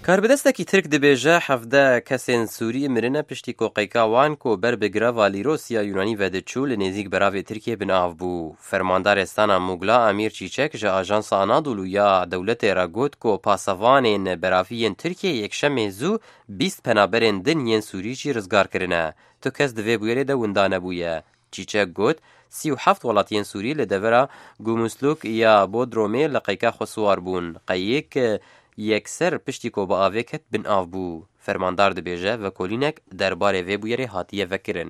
کاربدەستێکی ترک دەبێژە 17 کەسێن سووری مرنە پشتی کۆقەیکا وان کۆ بەر بە گرەڤا لیرۆسیا یونانی ڤەدەچوو لە نێزیک بەراڤێ ترکیە بناو بوو. فەرماندار ئێستانا موگلا ئامیر چیچەک ژە ئاژانسا ئانادولو یا دەولەتێ را گوت کۆ پاسەڤانên بەرافiyên Tirkiyeyê yekşemê zû 20 penaberên din yên Sûrî jî rizgar kirine. Tu kes di vê bûyerê de winda nebûye. Çîçek got 37 welatiyên Sûrî li devera Gumusluk ya Bodromê li qeyka xwe siwar bûn. Qeyêk yekser piştî ku bi avê ket binav bû. Fermandar dibêje vekolînek derbarê vê bûyerê hatiye vekirin.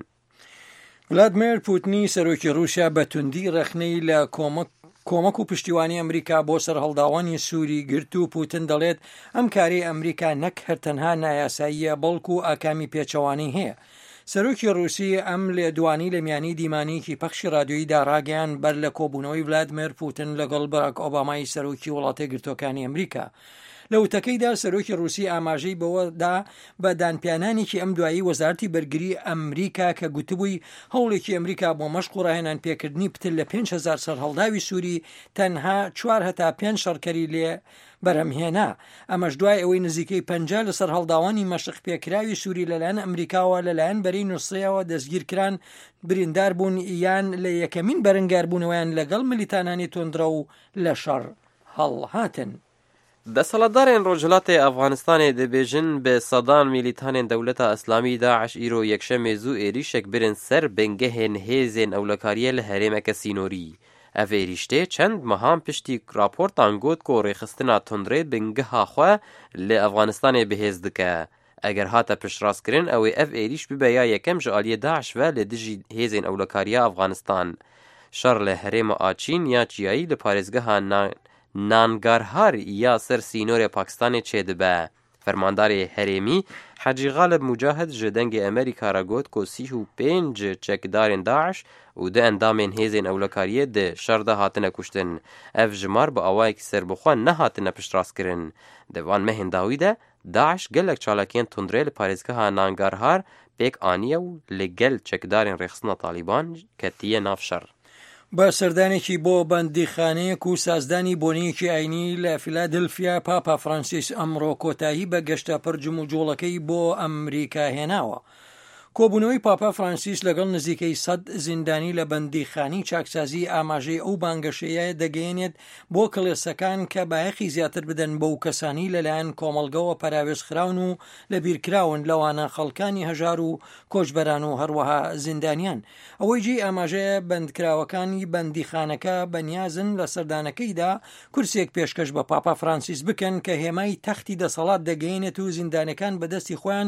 ڤلادیمیر پوتینی سەرۆکی رووسیا بە توندی رەخنەی لە کۆمەک و پشتیوانی ئەمریکا بۆ سەر هەڵداوانی سووری گرت و پوتین دەڵێت ئەم کاری ئەمریکا نەک هەرتەنها نایاساییە بەڵکو و ئاکامی پێچەوانەی هەیە. سەرۆکی رووسی ئەم لێدوانی لە میانی دیمانیکی پەخشی رادیۆییدا ڕاگەیان بەر لە کۆبوونەوەی ڤلادیمیر پوتین لەگەڵ باراک ئۆبامای سەرۆکی وڵاتە گرتوەکانی ئەمریکا. لە وتەکەیدا سەرۆکی رووسی ئاماژەی بەوەدا بە دانپیانانێکی ئەم دوایی وەزارەتی بەرگری ئەمریکا کە گوتبووی هەوڵێکی ئەمریکا بۆ مەشق و ڕاهێنان پێکردنی پتر لە 5,000 سەرهەڵداوی سووری تەنها 4 هەتا 5 شەڕکەری لێ بەرهەمهێنا. ئەمەش دوای ئەوەی نزیکەی 50 لە سەرهەڵداوانی مەشق پێکراوی سووری لەلایەن ئەمریکاوە لەلایەن بەرەی نووسڕیەوە دەستگیرکران بریندار بوون یان لە یەکەمین بەرەنگاربوونەوەیان لەگەڵ ملیتانانی تۆندرە و لە شەڕ هەڵهاتن. دەسەڵاتدارên Rojhilatê Afganistanê dibêjin bi sedan mîlîtanên Dewleta Îslamî Daeş îro yekşemê zû êrişek birin ser bingehên hêzên ewlekariyê li herêmeke sînorî. Ev êriştê çend mehan piştî raportan got ku rêxistina tundrê bingeha xwe li Afganistanê bihêz dike. Eger hate piştrast ew ê ev êriş bibe ya yekem ji aliyê Daeş ve li dijî hêzên ewlekariya Afganistan. Şer li herêma Açîn ya Çiyayî li parêzgeha Nangarhar ya ser sînorê Pakistanê çêdibe. Fermandarê herêmî Hecî Galib Mujahid ji dengê Amerîka ra got ku 35 çekdarên Daeş û di endamên hêzên ewlekariyê di şer de hatine kuştin. Ev ji mar bi awayekî serbixwe nehatine piştrastkirin. Di van mehên dawî de Daeş gelek çalakiyên tundrê li parêzgeha Nangarhar pêk aniye û li gel çekdarên rêxistina Talîban ketiye nav şer. بە سەردانێکی بۆ بەندیخانەیەک و سازدانی بۆنیەکی ئاینی لە فیلادلفیا پاپا فرانسیس ئەمڕۆ کۆتایی بە گەشتە پەرجم و جوڵەکەی بۆ ئەمریکا هێناوە. کۆبوونەوەی پاپا فرانسیس لەگەڵ نزیکەی 100 زیندانی لە بەندیخانی چاکسازی ئاماژەی ئەو بانگەشەیە دەگەێنێت بۆ کڵێسەکان کە بایەخی زیاتر بدەن بەو کەسانی لەلایەن کۆمەڵگەوە پەراوێزخراون و لەبیرکراون لەوانە خەڵکانی هەژار و کۆچبەران و هەروەها زیندانیان. ئەوەی جێی ئاماژەیە بەندکراوەکانی بەندیخانەکە بەنیازن لە سەردانەکەیدا کورسێک پێشکەش بە پاپا فرانسیس بکەن کە هێمای تەختی دەسەڵات دەگەێنێت و زیندانەکان بەدەستی خۆیان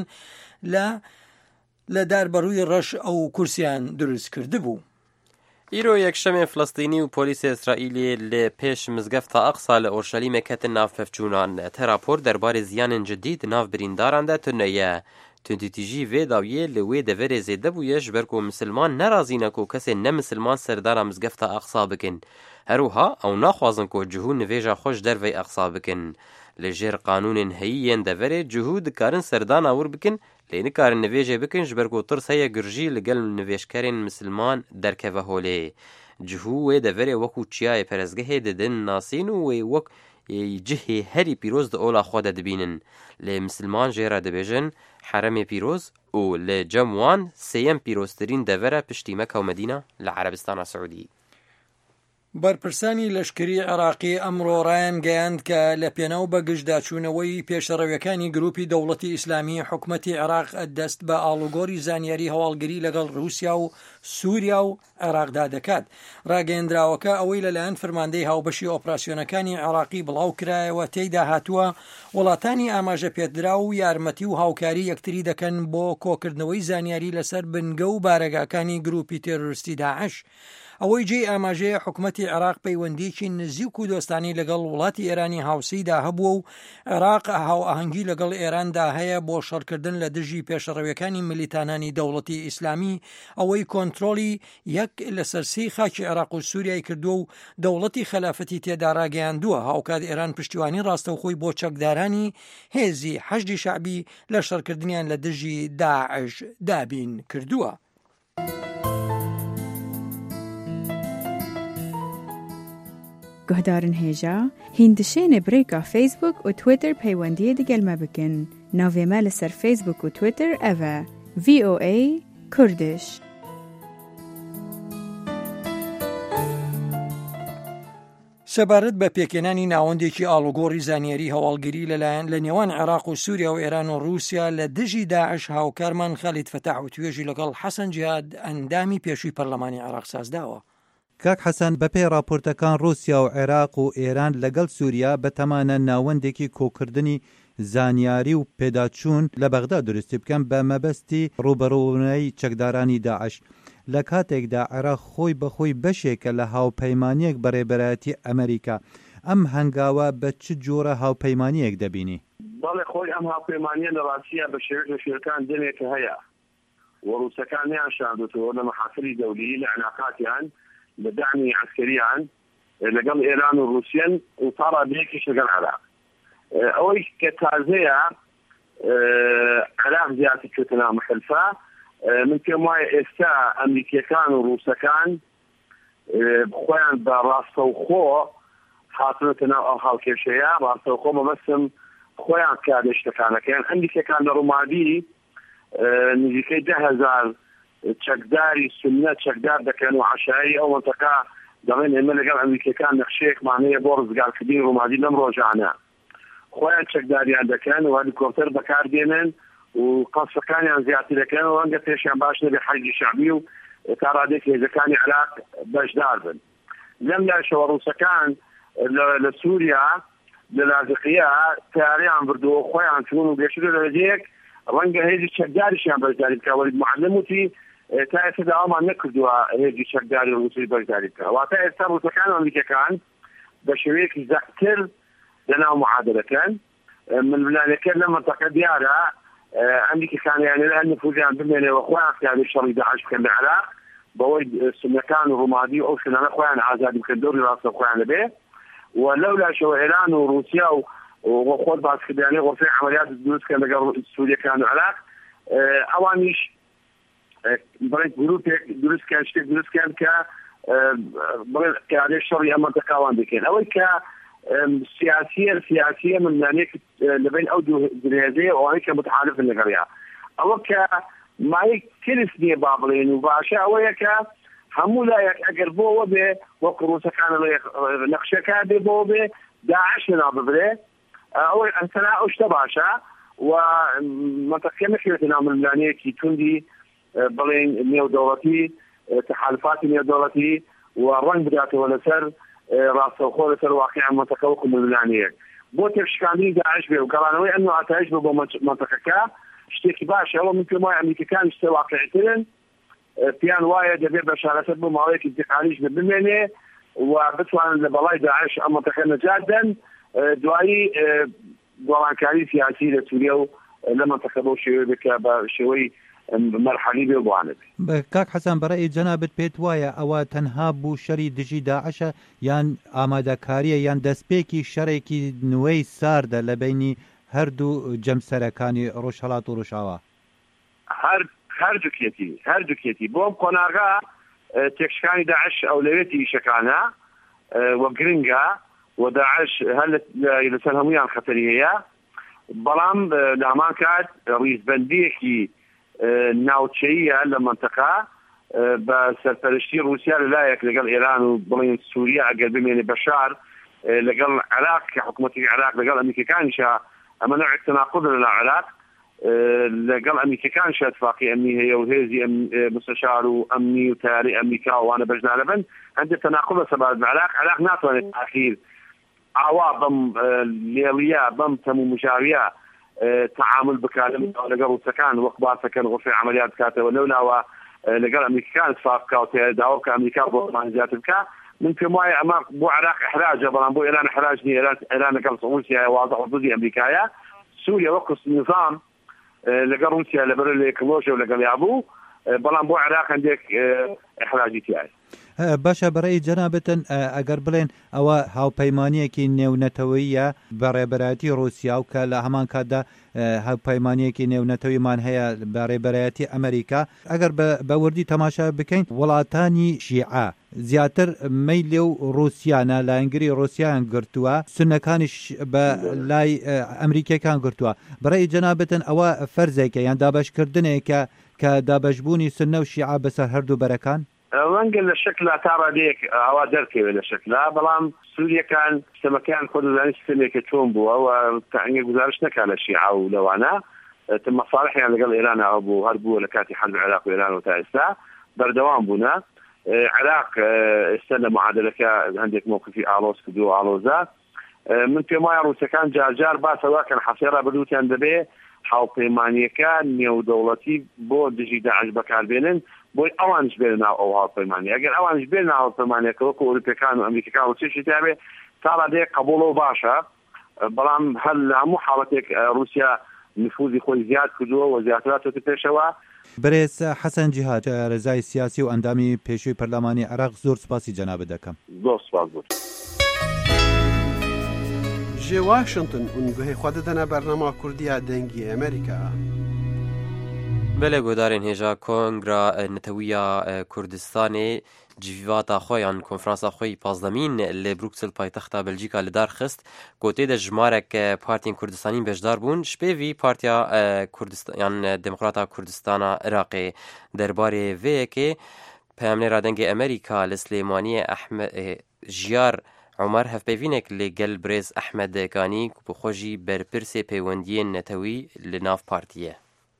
لە داربەڕووی ڕەش ئەو کورسیان دروست کرده بوو. ئیرۆ یەکشەمێ فلەستینی و پۆلیسی ئیسرائیلê lê pêş mizgefta Aqsa li Orşelîmê ketin nav pevçûnan. Te rapor derbarê ziyanên cidî di nav birîndaran de tune ye. Tundîtî vê dawiyê li wê deverê zêde bûye ji ber ku misilman nerazîne ku kesên nemisilman serdara mizgefta Aqsa bikin. Herûha ew naxwazin ku cihû nivêja xwe ji dervey Aqsa bikin. Li jêr qanûnên heyî yên deverê cihû dikarin serdana wir bikin lê nikarin nivêjê bikin ji ber ku tirs heye girjî li gel nivêjkerên misilman derkeve holê. Cihû wê deverê wekû çiyayê perezgehê didin nasîn û wê wek cihê herî pîroz di ola xwe de dibînin. Lê misilman jê re dibêjin heremê pîroz û li cem wan sêyem pîroztirîn devera piştî Meka û Medîna li Erebistana Siûdî. بەرپرسانی لەشکری عێراقی ئەمڕۆ ڕایان گەیاند کە لە پێناو بە گشتداچوونەوەی پێشەڕەویەکانی گروپی دەوڵەتی ئیسلامی حکومەتی عێراق دەست بە ئاڵوگۆری زانیاری هەواڵگری لەگەڵ رووسیا و سووریا و عێراقدا دەکات. ڕاگەیەندراوەکە ئەوەی لەلایەن فەرماندەی هاوبەشی ئۆپراسیۆنەکانی عێراقی بڵاو کرایەوە تێیدا هاتووە وڵاتانی ئاماژە پێدرا و یارمەتی و هاوکاری یەکتری دەکەن بۆ کۆکردنەوەی زانیاری لەسەر بنگە و بارەگاکانی گروپی تێرۆریستی داعش. ئەوەی جێی ئاماژەیە حکومەتی عێراق پەیوەندیکی نزیک و دۆستانی لەگەڵ وڵاتی ئێرانی هاوسەیدا هەبووە و عێراق هاو ئاهەنگی لەگەڵ ئێراندا هەیە بۆ شەڕکردن لە دژی پێشەڕەویەکانی ملیتانانی دەوڵەتی ئیسلامی ئەوەی کۆنتترۆلی یەک لەسەر سێی خاکی عێراق و سووریای کردووە و دەوڵەتی خەلافەتی تێدا ڕاگەیاندووە. هاوکات ئێران پشتیوانی ڕاستەوخۆی بۆ چەکدارانی هێزی حەشدی شەعبی لە شەڕکردنیان لە دژی داعش دابین کردووە. گهدارن هیجا هندشین بریکا فیسبوک و تویتر پیوندی دیگل ما بکن. ناوی مال سر فیسبوک و تویتر اوه VOA کردش. سەبارەت بە پێکێنانی ناوەندێکی ئاڵوگۆڕی زانیاری هەواڵگری لەلایەن لە نێوان عێراق و سووریا و ئێران و رووسیا لە دژی داعش هاوکارمان خالید فتاح و توێژی لەگەڵ حەسەن جیهاد ئەندامی پێشووی پەرلەمانی عێراق سازداوە. کاک حەسەن بەپێی راپۆرتەکان رووسیا و عێراق و ئێران لەگەڵ سووریا بەتەمانە ناوەندێکی کۆکردنی زانیاری و پێداچوون لە بەغدا دروستی بکەن بە مەبەستی ڕوبەڕوونەی چەکدارانی داعش. لە کاتێکدا عێراق خۆی بەخۆی بەشێکە لە هاوپەیمانیەک بەڕێبەرایەتی ئەمریکا، ئەم هەنگاوە بە چ جۆرە هاوپەیمانیەک دەبینی؟ بەڵێ خۆی ئەم هاوپەیمانیە لە ڕاستیە بە شێوەیەک لە شوێنەکان دەمێکە هەیە و ڕووسەکانیان شاردوتەوە لە مەحافلی دەولی لە علاقاتیان لە دامی عسکەریان لەگەڵ ئێران و رووسیان و تا ڕادەیەکیش لەگەڵ عێراق. ئەوەی کە تازەیە عێراق زیاتر کەوتنە مەحەلفە، من پێم وایە ئێستا ئەمریکیەکان و رووسەکان خۆیان بە ڕاستەوخۆ هاتنەتە ناو ئەو هاوکێشەیە. ڕاستەوخۆ مەبەستم خۆیان کارێ شتەکانەکەیان. ئەمریکیەکان لە ڕوومادی نزیکەی 10,000 چەکداری سنە چەکدار دەکەن و عەشایی ئەو مەنتەقە دەڵێن ئێمە لەگەڵ ئەمریکیەکان نەخشەیەکمانەیە بۆ ڕزگارکردنی ڕوومادی لەم ڕۆژانە. خۆیان چەکداریان دەکەن و هەلیکۆپتەر بەکاردێنن و قەسفەکانیان زیاتر دەکەن و ڕەنگە پێشیان باش نەبێ حەرگی شەعبی و تا ڕادێک هێزەکانی عێراق بەشدار بن. لەم لاشەوە ڕووسەکان لە سووریا لە لاذقیە تیاریان بردووە خۆیان چوون و گەشتە لەوەجەیەک ڕەنگە هێزی چەکداریشیان بەشداری بکە. وەلید معەلم وتی تا ئێستا داوامان نەکردووە هێزی چەکداری ڕووسی بەشداری بکە. واتە ئێستا ڕووسەکان و ئەمریکیەکان بە شێوەیەکی زەحتر لەناو معادلەکەن. من بلانەکە لە مەنتەقە دیارە ئەمریکیەکانیان لە نفوذیان بمێنێەوە خۆیان کاری شەڕی داعش بکەن لە عێراق بەوەی سنەکان و ڕوومادی ئەو شوێنانە خۆیان ئازادی بکەن دەوری ڕاستە خۆیان لەبێ. و لەو لاشەوە ئێران و رووسیا و خۆت باسکردیانی غرفەی عەمەلیات دروستکەن لەگەڵ سووریەکان و عێراق. ئەوانیش بڵێ گروپێک دروستکەن، شتێک دروستکەن کە بڵێ کارێ شەڕی ئەم مەنتەقاوان بکەن. ئەوەی کە سیاسیە من لانێک لەبین ئەو دوو درێزەیە ئەوانەی کە متحالفن لەگەڵیا. ئەوە کە مایەک ترس نییە با بڵێن و باشە ئەوەیە کە هەموو لایەک ئەگەر بۆەوە بێ وەکو ڕووسەکان نەخشەکە بێ بۆ بێ داعش لەناو ببرێ، ئەوەی ئەنتەنا ئەو شتە باشە و مەنتەقەکە نەکرێتە ناو ململانەیەکی توندی بڵێن نێودەوڵەتی تحالفاتی نێودەوڵەتی و ڕەنگ بداتەوە لەسەر ڕاستەوخۆ لەسەر واقعیان مەنتەقە وەکو ململانەیەک بۆ تێکشکاندنی داعش بێ و گەڕانەوەی ئەم ئاتایش بە بۆ مەنتەقەکە شتێکی باشە. ئەوە من پێم وایە ئەمریکەکان شتە واقعیترن، پیان وایە دەبێت بەشارەت بۆ ماوەیەکی انتقالیش بمێنێ و بتوانن لە بەڵای داعش ئەم مەنتەقە نەجات دەن. دوایی گۆڕانکاری سیاسی لە سووریا و لە مەنتەقە بۆ شێوەیە بکە بە شێوەی مەرحەلی بێ بوانێت. کاک حەسەن بەڕێی جەنابەت پێت وایە ئەوە تەنها بوو شەڕی دژی داعشە یان ئامادەکاریە یان دەستپێکی شەڕێکی نوێی ساردە لە بینی هەردوو جەمسەرەکانی ڕۆژهەڵات و ڕۆژاوا؟ هەردووکێتی بۆم قۆناغا تێکشکانی داعش ئەولەوێتی ئیشەکانە وە گرنگە و داعش هەر لەسەر هەمویان خەتەری هەیە، بەڵام لە هەمان کات ڕیزبەندیەکی ناوچەیە لە مەنتەقە بە سەرپەرشتی رووسیا لەلایەک لەگەڵ ئێران و بڵێن سووریا ئەگەر بمێنێ بەشار لەگەڵ عێراق کە حکوومەتی عێراق لەگەڵ ئەمریکەکانیشە ئەمە نوعێک تەناقوض لە عێراق لەگەڵ ئەمریکەکانیش اتفاقی ئەمنی هەیە و هێزی مستەشار و ئەمنی و تیاری ئەمریکا وانە بەشدار بن. هەندێک تەناقوض سەبارەت بە عێراق ناتوانێت تاخیر ئاوا بەم لێڵیە بەم تەمومژاویە تعامل بکاتن لەگەڵ ڕووسەکان وەک باسەکەن غرفەی عەمەلیات بکاتەوە لەولاوە لەگەڵ ئەمریکەکان اتفاق بکات و داوا بکە ئەمریکا بۆ زیاتر بکە. من پێم وایە ئەمە بۆ عێراق احراجە، بەڵام بۆ ئێران احراج نییە. ئێران لەگەڵ رووسیا واضح حدودی ئەمریکایە، سووریا وەکو نظام لەگەڵ رووسیا لەبەر لێ کلۆژە و لەگەڵ یابوو، بەڵام بۆ عێراق هەندێک احراجی تایە. باشە بەڕێی جەنابەتن ئەگەر بڵێن ئەوە هاوپەیمانیەکی نێونەتەوەیە بەڕێبەرایەتی رووسیا و کە لە هەمان کاتدا هاوپەیمانیەکی نێونەتەوەیمان هەیە بەڕێبەرایەتی ئەمریکا ئەگەر بە وردی تەماشا بکەین وڵاتانی شیعە زیاتر مەیلی و رووسیانە لایەنگری رووسیان گرتووە سونەکانیش بە لای ئەمریکیەکان گرتووە بەڕێی جەنابەتن ئەوە فەرزێکە یان دابەشکردنێکە کە دابەشبوونی سنە و شیعە بەسەر هەردوو بەرەکان ڕەنگە لە شکلا تا ڕادەیەک ئەوا دەرکەوێت لە شکلا بەڵام سووریەکان سیستەمەکان خۆدەزانی سیستەمێکە چۆن بووە و تەنگە گزارش نەکا لە شیعە و لەوانە مەصالحیان لەگەڵ ئێرانەوە بوو هەر بووە لە کاتی حەرب عێراق و ئێران و تا ئێستا بەردەوام بوونە عێراق ئێستا لە معادلەکە هەندێک موقفی ئالۆز کردو ئالۆزە من پێم وایە ڕووسەکان جارجار باسەوەکەن حەسێرا بردووتیان دەبێ هاوپەیمانیەکە نێودەوڵەتی بۆ دژی داعش بەکاربێنن بۆی ئەوانش بێنن ناو ئەو هاوپەیمانیە ئەگەر ئەوانش بێنن ناو هاوپەیمانیەکەوە کە ئەوروپیەکان و ئەمریکەکان و چێشی تابێ تا ڕادەیەک قبوڵەوە باشە بەڵام هەر لە هەموو حاڵەتێک رووسیا نفوذی خۆی زیاد کردووە و زیاتراتۆتە پێشەوە. برێز حەسەن جیهاد ڕێزای سیاسی و ئەندامی پێشووی پەرلەمانی عێراق زۆر سپاسی جەنابە دەکەم. زۆر سپاس بوو. جێ واشنگتن اونگوهی خۆ دەدەنە بەرنامە کوردیە دەنگی ئەمریکا. بەلێ گۆدارên hêja Kongra Netewîya Kurdistanê civîvata xwe yan konferansa xwe pazdemîn li Bruxelles paytexta Belçîka li dar xist gotê de jimarek partiyên Kurdistanî bejdar bûn ji pê vî Partiya yan Demokrata Kurdistana Iraqê derbarê vê yekê peyamnêra dengê Amerîka li Slêmaniyê Jiyar Umar hevpeyvînek li gel Birêz Ehmed Kanî ku xwe jî berpirsê peywendiyên netewî li nav partiyê.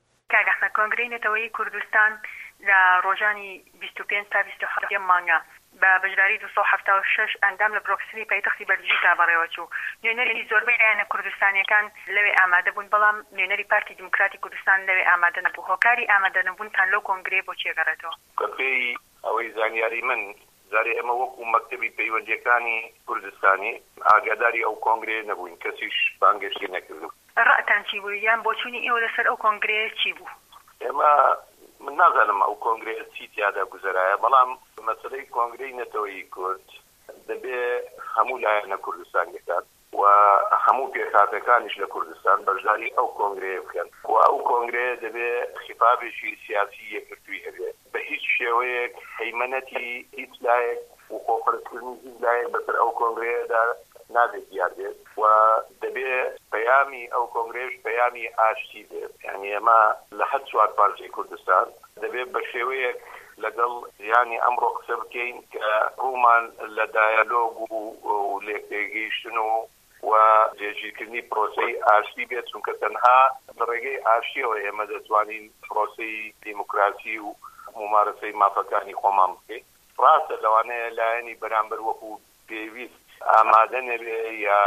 کۆنگرەی نەتەوەیی کوردستان لە ڕۆژانی 25 تا 27 مانگە بە بەشداری 276 ئەندام لە بروکسلی پایتەختی بەلژیکا بەڕێوەچوو. نوێنەری زۆربەی لایەنە کوردستانیەکان لەوێ ئامادە بوون بەڵام نوێنەری پارتی دیموکراتی کوردستان لەوێ ئامادە نەبوو. هۆکاری ئامادە نەبوونتان لەو کۆنگرێ بۆ چێگەڕێتەوە؟ کەپێی ئەوەی زانیاری من زارێ ئەمە وەکو مەکتەبی پەیوەندیەکانی کوردستانی ئاگاداری ئەو کۆنگرێ نەبووین کەسیش بانگێشی نەکردو. ڕەتان چی بوو یان بۆ چوونی ئێوە لەسەر ئەو کۆنگرێ چی بوو؟ ئێمە من نازانم ئەو کۆنگرێ چی تیادا گوزەرایە بەڵام مەسەلەی کۆنگرەی نەتەوەیی کورد دەبێ هەموو لایەنە کوردستان بکات و هەموو پێکهاتەکانیش لە کوردستان بەشداری ئەو کۆنگرێ بکەن و ئەو کۆنگرێ دەبێ خیفابێکی سیاسی یەکگرتووی هەبێت بە هیچ شێوەیەک هەیمەنەتی هیچ لایەک و خۆپەرستکردنی هیچ لایەک بەسەر ئەو کۆنگرێدا نابێت دیار بێت و دەبێ پەیامی ئەو کۆنگرێش پەیامی ئاشتی بێت یعنی ئێمە لە حەد چوار پارچەی کوردستان دەبێت بە شێوەیەک لەگەڵ ژیانی ئەمڕۆ قسە بکەین کە ڕوومان لە دایالۆگ و لێکتێگەیشتن و جێگیرکردنی پرۆسەی ئاشتی بێت چونکە تەنها لە ڕێگەی ئاشتیەوە ئێمە دەتوانین پرۆسەی دیموکراسی و ممارسەی مافەکانی خۆمان بکەین. ڕاستە لەوانەیە لایەنی بەرامبەر وەکو پێویست ئامادە نەبێ یا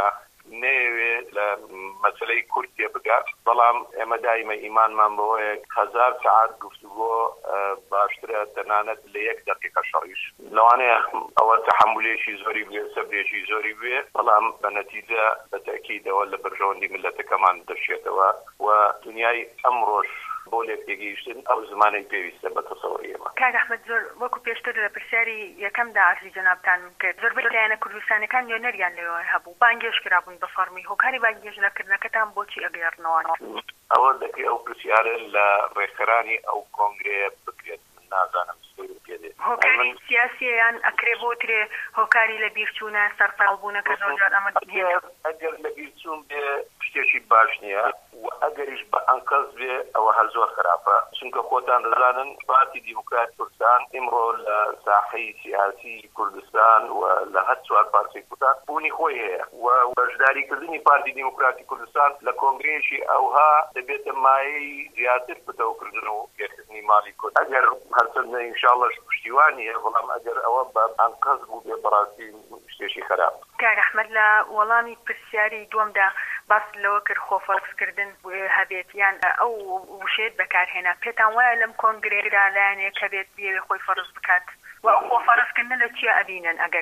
نەوێ لە مەسەلەی کورتێ بگات بەڵام ئێمە دایمە ئیمانمان بەوەیە 1000 ساعات گفتوگۆ باشترە تەنانەت لە 1 دقیقە شەڕیش لەوانەیە ئەوە تەحملێکی زۆری بێ سەبرێکی زۆری بێ بەڵام بە نەتیجە بە تەکیدەوە لە بەرژەوەندی ملەتەکەمان دەشێتەوە و دنیای ئەمڕۆژ بۆ لێکتێگەیشتن ئەو زمانەی پێویستە بە تەسەووری ئێمە. کاک ئەحمەد زۆر وەکو پێشتر لە پرسیاری یەکەمدا ئاسی جەنابتان کرد زۆربەی لایەنە کوردستانەکان نوێنەریان لەوێ هەبوو بانگێش کرابوون بە فەرمی هۆکاری بانگێژنەکردنەکەتان بۆچی ئەگەێڕنەوە؟ ئەوە دەکەی ئەو پرسیارە لە ڕێکخەرانی ئەو کۆنگرێ بکرێت من نازانم هۆکاری سیاسییان ئەکرێ بۆ ترێ هۆکاری لە بیرچوونە سەرپاڵبوونەکە زۆرجار ئەمە ئەگەر لە بیرچوون بێ شتێکی باش نییە و ئەگەریش بە ئەنقەز بێ ئەوە هەر زۆر خراپە چونکە خۆتان دەزانن پارتی دیموکراتی کوردستان ئیمڕۆ لە ساحەی سیاسی کوردستان و لە هەر چوار پارچەی کوردستان بوونی خۆی هەیە و بەشداریکردنی پارتی دیموکراتی کوردستان لە کۆنگرێشی ئەوها دەبێتە مایەی زیاتر بەتەوەکردن و گێڕکردنی ماڵی کورد ئەگەر هەرچەندە ئینشاڵڵەش پشتیوانی هەیە بەڵام ئەگەر ئەوە بە ئەنقەز بوو بێ بەڕاستی شتێکی خراپ. کاک ئەحمەد لە وەڵامی پرسیاری دووەمدا باس لەوە کرد خۆفەرزکردن هەبێت یان ئەو وشێت بەکارهێنا پێتان وایە لەم کۆنگرێدا لایەنێک هەبێت بێوێ خۆی فەرز بکات و خۆفەرزکردن لە چیە ئەبینن ئەگەر هەیە؟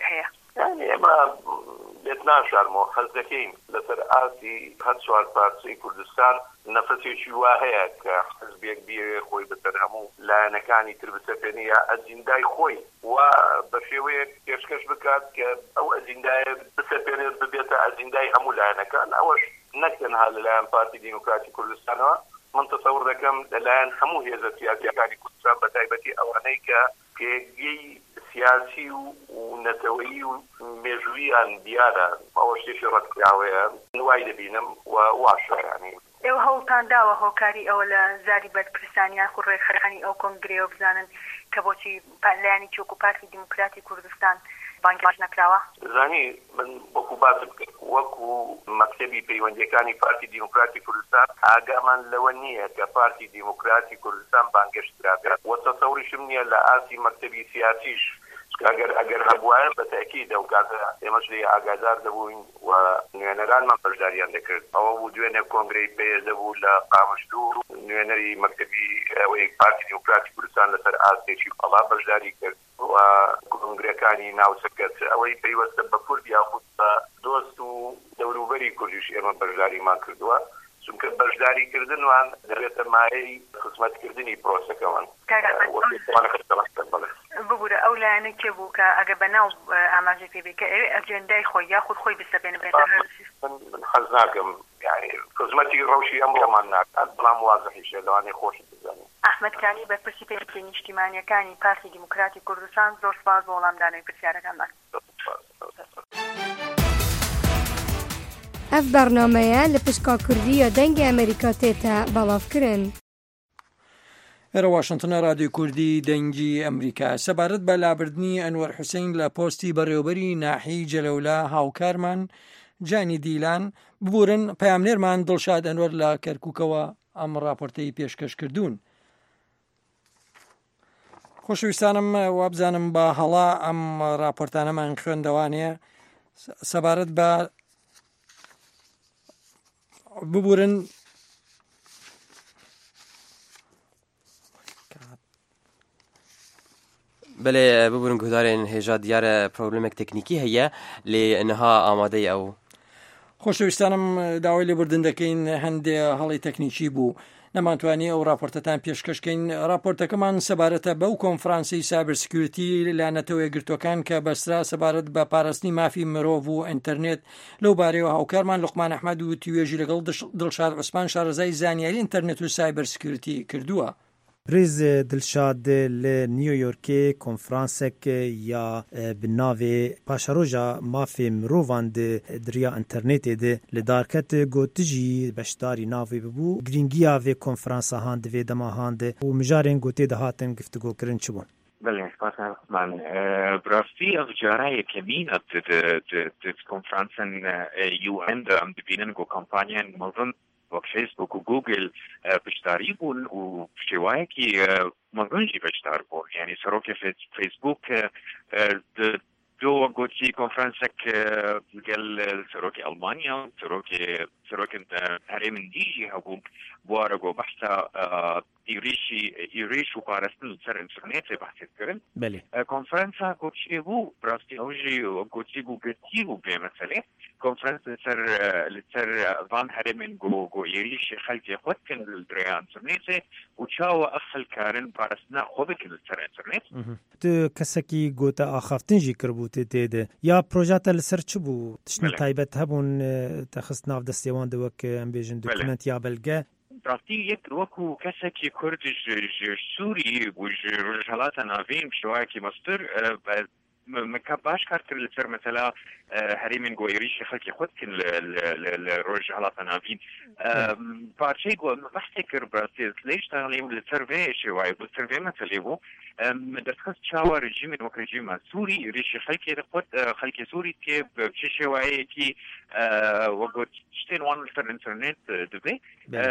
يعني اما بيتناشرمو حزكين لسر آسي هاتسوار بارسي كردستان نفسي شواهية كحزب كبير خوي بترهمو لا نكاني تربسفينية أجنداي خوي وبشيوية كشكش بكات أو أجنداي بسفينية ببيتا أجنداي همو لا نكان أوش نكتن هاللان بارتي ديمقراطي كردستان من تصور ذكم لان همو هي سياسي يعني كردستان بتايبتي أو هنيك كي سياسي ونتوي ومجوي عن ديارة أو شيء شرط كعوة نوايد بينهم وعشرة يعني. هو كان دعوة هو كاري أو زاري بالبرسانيا خوري خراني أو كونغري وبزانن كبوتي يعني تشوكو بارتي ديمقراطي كردستان بانكاش نكراوة. زاني من بكوبات وكو مكتبي بيونديكاني بارتي ديمقراطي كردستان أجمع لونية كبارتي ديمقراطي كردستان بانكاش ترابع وتصوري شمني لآسي مكتبي سياسيش اگر هبوان بالتاكيد او كذا يمشي اگادار دبوين ونينران ما بجداريان ذكر او بدون كونغري بي دبو لا قامشدو نينري مكتبي ويك بارتي ديمقراطي كردستان لسر اسي شي الله بجداري كر وكونغري كاني ناو سكت او بي وسب كردي اخذ دوستو دولوبري كردش اما بجداري ما كردوا چونکە بەشداری کردن وان دەبێتە مایەی خزمەت کردنی پرۆسە کەوان ببوورە ئەو لایەنە کێ بوو کە ئەگە بەناو ئاماژەی پێ بێت کە ئەوێ ئەجێندای خۆی یاخود خۆی بسەبێنە بێتە من حەز ناکەم یعنی خزمەتی ڕەوشی ئەمڕۆمان ناکات بەڵام وازەحیشە لەوانەیە خۆشت بزانێت. ئەحمەد کانی بەرپرسی پێشکەی نیشتیمانیەکانی پارتی دیموکراتی کوردستان زۆر سپاس بۆ وەڵامدانەوەی پرسیارەکانمان. اف برنامه لپشکا کردی یا دنگ امریکا تیتا بلاف کرن. ئێرە واشنتنە رادیۆ کوردی دەنگی ئەمریکا سەبارەت بە لابردنی ئەنوەر حوسێن لە پۆستی بەڕێوەبەری ناحی جەلەولا هاوکارمان جانی دیلان ببورن پەیامنێرمان دڵشاد ئەنوەر لە کەرکووکەوە ئەم ڕاپۆرتەی پێشکەش کردوون. خۆشەویستانم وابزانم بە هەڵا ئەم ڕاپۆرتانەمان خوێندەوانەیە سەبارەت بە ببورن بله ببورن گهدارین هجا دیار پروبلمک تکنیکی هیا لی انها آماده او خۆشەویستانم داوای لێبوردن دەکەین هەندێ هەڵی تەکنیکی بوو نەمانتوانی ئەو راپۆرتەتان پێشکەشکەین. راپۆرتەکەمان سەبارەتە بەو کۆنفرانسی سایبەر سکیوریتی لایەنەتەوە یەکگرتووەکان کە بەسرا سەبارەت بە پاراستنی مافی مرۆڤ و ئینتەرنێت لەو بارەیەوە هاوکارمان لوقمان ئەحمەد و توێژی لەگەڵ دڵشاد عوسمان شارەزای زانیاری ئینتەرنێت و سایبەر سکیوریتی کردووە. پریز دلشاد ل نیویورک کنفرانسک یا بناوی پاشاروجا مافی مروان ده دریا انترنت ده لدارکت گوتجی بشداری ناوی ببو گرینگیا و کنفرانس هاند و دما هاند و مجارن گوتی ده هاتن گفتگو کرن چبون. بله من براستی از جارای کمین ات کنفرانسن یو ان ام دبینن گو کمپانیان مردن وقت فیسبوک و گوگل بشتاری بون و شوایی که مغنجی بشتار بون یعنی سروک فیسبوک دو گوتی کنفرانسک گل سروک آلمانیا سروک هرم دیجی هبوب بوارگو بحثا ایریش و پارستن سر انترنت بحثت کرن. بله. کنفرانسا گوتی بو براستی اوجی گوتی بو گتی بو به مسئله کنفرانس لسر وان هرمن گو ایریش خلقی خود کن لدریا انترنت و چاو اخل کارن پارستنا خوب کن لسر انترنت. تو کسکی گوتا آخافتن جی کربوتی تیده یا پروژات لسر چه بو تشنی تایبت هبون تخص ناف دستیوان دوک ام بیجن دوکمنت یا بلگه براستی یک وکو کسکی کردش سوری و رجالات ناویم شوایی که مستر مكباش كارتر لسر مثلا هريمن جو يريش خلقي خود كن لروج على تنافين بارشي جو بحثكر براسيل ليش تغليم للسيرفي شوي بالسيرفي مثلا مدرسة شاور رجيم وكرجيم سوري يريش خلقي خود خلقي سوري كي بشي شوي كي وقت شتين وان لسر انترنت دبي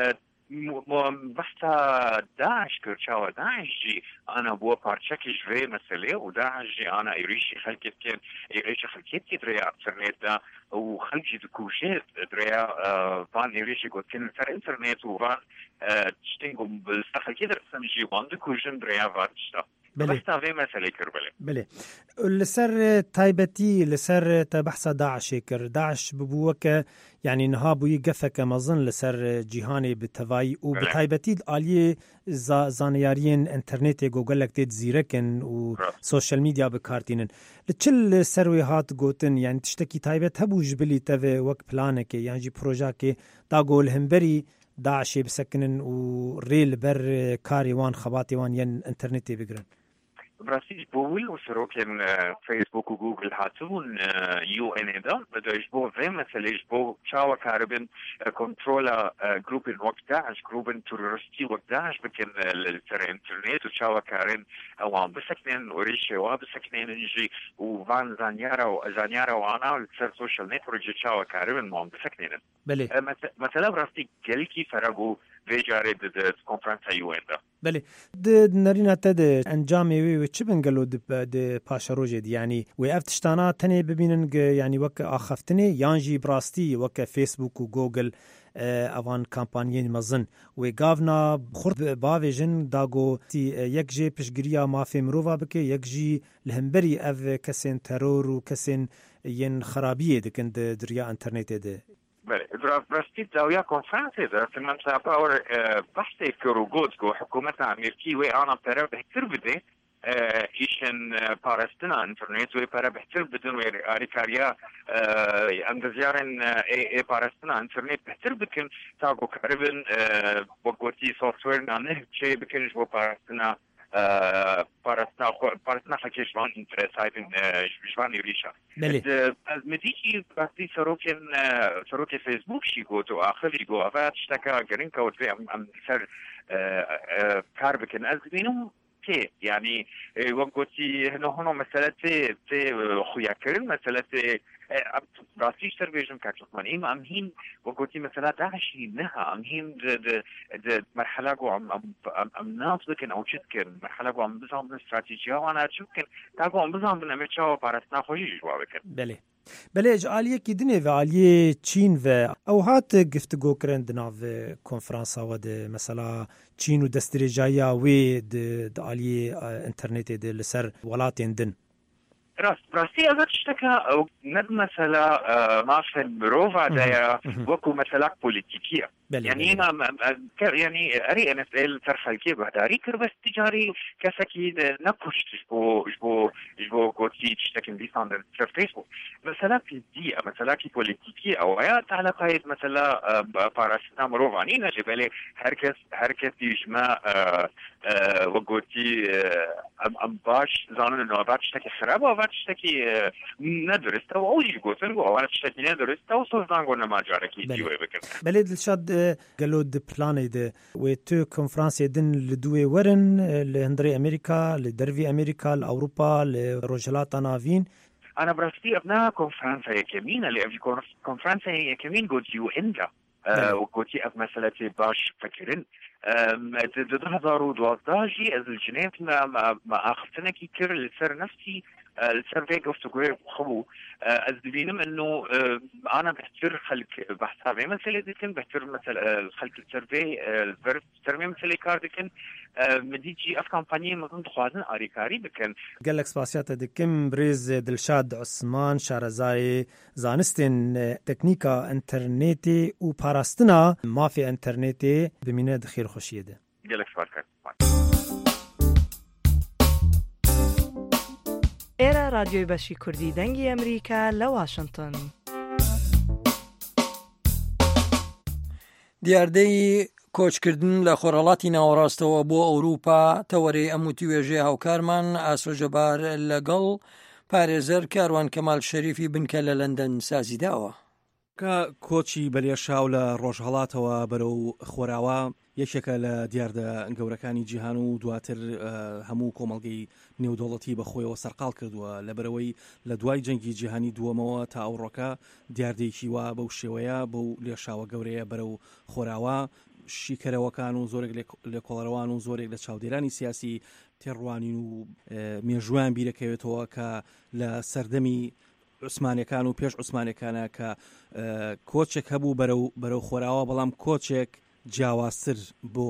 بحثا داعش كرشاوة داعش جي أنا بوا بارشاكي جوي مسألة وداعش جي أنا يريشي خلقيت كين يريشي خلقيت كي دريا انترنت دا وخلقي دكوشيت دريا فان يريشي قد كين سر انترنت وفان تشتنقو بالسخل كي درسن جي وان دكوشن دريا فاتشتا بەستا vê meselê kir بلێ لەسەر تایبەتی لەسەر تا بەحسا داعشێ کرد داعش ببووەکە یعنی نها بووی گەفەکە مەزن لەسەر جیهانێ بتەوایی و بتایبەتی ئالیێ زانیاریین ئینتەرنێتێ گۆگەلێک تێت زیرەکن و سۆشەل میدیا بکارتینن لە چل سەروێ هات گوتن یعنی تشتێکی تایبەت هەبوو ji bilî tevê wek planekê yan jî projekê da golhemberî Daişê bisekinin û rê li ber karê wan xebatê wan yên internetê bigirin. براستی بویل و سروکن فیسبوک و گوگل هاتون UN دا بدایش بو وی مثلیش بو چاوا کاربن کنترولا گروپن وقت داعش گروپن تروریستی وقت داعش بکن لسر انترنت و چاوا کارن وان بسکنن و ریشه و بسکنن انجی و وان زانیارا و آنا لسر سوشل نتورک چاوا کاربن وان بسکنن. بله. مثلا براستی گلکی فرقو ویجاره د کنفرانس UN دا. بله نرینه تد انجام وی چه بنگلو د پاشروجه دی یعنی و افتشتانا تنه ببینن یعنی وک اخفتنه یانجی براستی وک فیسبوک و گوگل اوان کمپانیین مزن و گاونا خورد باویجن داگو یک جی پشگریا مافی مرووا بکه یک جی لهمبری اف کسین ترور و کسین ین خرابیه دکن دریا انترنت ده براستی داویا کنفرانسی ده في المنطقة باور بحثي كروغوتسكو حكومة أمريكي وأنا برا بحتر بده إيشن باراستنا إنترنت وبرا بحتر بدون وأريكاريا أندزيارن باراستنا إنترنت بحتر بكن تاغو كاربن بقوتي سوفتوير نانه شيء بكنش بو باراستنا پارتنا خکشوان اینترسایتن جوان یوریشا. از مدیکی وقتی سروک فیسبوک شی گو تو آخری گو افات شتکا گرین کود فی ام سر کار بکن از بینم که یعنی وقتی هنو مسئله تی خویا کرن مسئله تی راستی سر بیشتر کاتلمان ایم ام هین وقتی مثلا داعشی نه ام هین د مرحله کو ام ناس بکن او چت کن مرحله کو ام بزام استراتژی ها انا چکن تا کو ام بزام بنم چاو پارسنا خوشی جواب کن بله اجعالیه کی دنه و عالیه چین و او هات گفتگو کرند ناو کنفرانس ها د مثلا چین و دسترجایا و د عالیه انترنت د لسر ولاتین دن راستی ازت شتکا ند مثلا ما في بروفا دايا وكو مثلا بوليتيكية يعني يعني اري ان اف ال ترخلكي بهداري كربس تجاري كسكي نكوش جبو كوتي تشتكن بيسان في فيسبوك مثلا في دي مثلا كي بوليتيكية او يا تعالى قايد مثلا باراسنا مروفا نينا جبالي هركس يجمع وقوتي ام باش زانو انه باش تشتكي خرابة تشتكي ندرست او اوجي قوتن وانا تشتكي ندرست او سوزان قلنا ما جاركي جيوه بكن بلي دلشاد قالوا د بلاني ده وتو كونفرانس يدن لدوي ورن لهندري امريكا لدرفي امريكا لاوروبا لروجلات نافين انا براستي ابنا كونفرانس هي كمين اللي كونفرانس هي كمين قلت UN دا وقلتي اف مسألة باش فكرن ده 2012 از الجنات ما اخذتنا كي كير لسر نفسي السيرفي قفتو خبو از دبينم انه انا بحتر خلق بحسابي مثلا ديكن بحتر مثلا خلق السيرفي الفيرب سيرفي مثلا كار ديكن مديجي اف كامباني مزن تخوازن اريكاري بكن قالك سباسيات دكم بريز دلشاد عثمان شارزاي زانستن تكنيكا انترنتي و باراستنا ما في انترنتي بمينه دخير خوشيده قالك سباسيات ئێرە رادیۆی بەشی کوردی دەنگی ئەمریکا لە واشنگتن. دیاردەی کۆچکردن لە خۆرهەڵاتی ناوەڕاستەوە بۆ ئەوروپا تەوەرەی ئەموتی وێژێ هاوکارمان ئاسۆژەبار لەگەڵ پارێزەر کاروان کەمال شەریفی بنکە لە لەندەن سازیداوە. کە کۆچی بەلێشاو لە ڕۆژهەڵاتەوە بەرەو خۆراوە یەکێکە لە دیاردە گەورەکانی جیهان و دواتر هەموو کۆمەڵگەی نێودەوڵەتی بەخۆیەوە سەرقاڵ کردووە لەبەرەوەی لە دوای جەنگی جیهانی دووەمەوە تا ئەوڕۆکە دیاردەیەکی وا بەو شێوەیە بەو لێشاوە گەورەیە بەرەو خۆراوە شیکەرەوەکان و زۆرێک لە کۆڵەرەوان و زۆرێک لە چاودێرانی سیاسی تێڕوانین و مێژویان بیرەکەوێتەوە کە لە سەردەمی عوسمانیەکان و پێش عوسمانیەکانە کە کۆچێک هەبوو بەرەو خۆراوە بەڵام کۆچێک جیاوازتر بۆ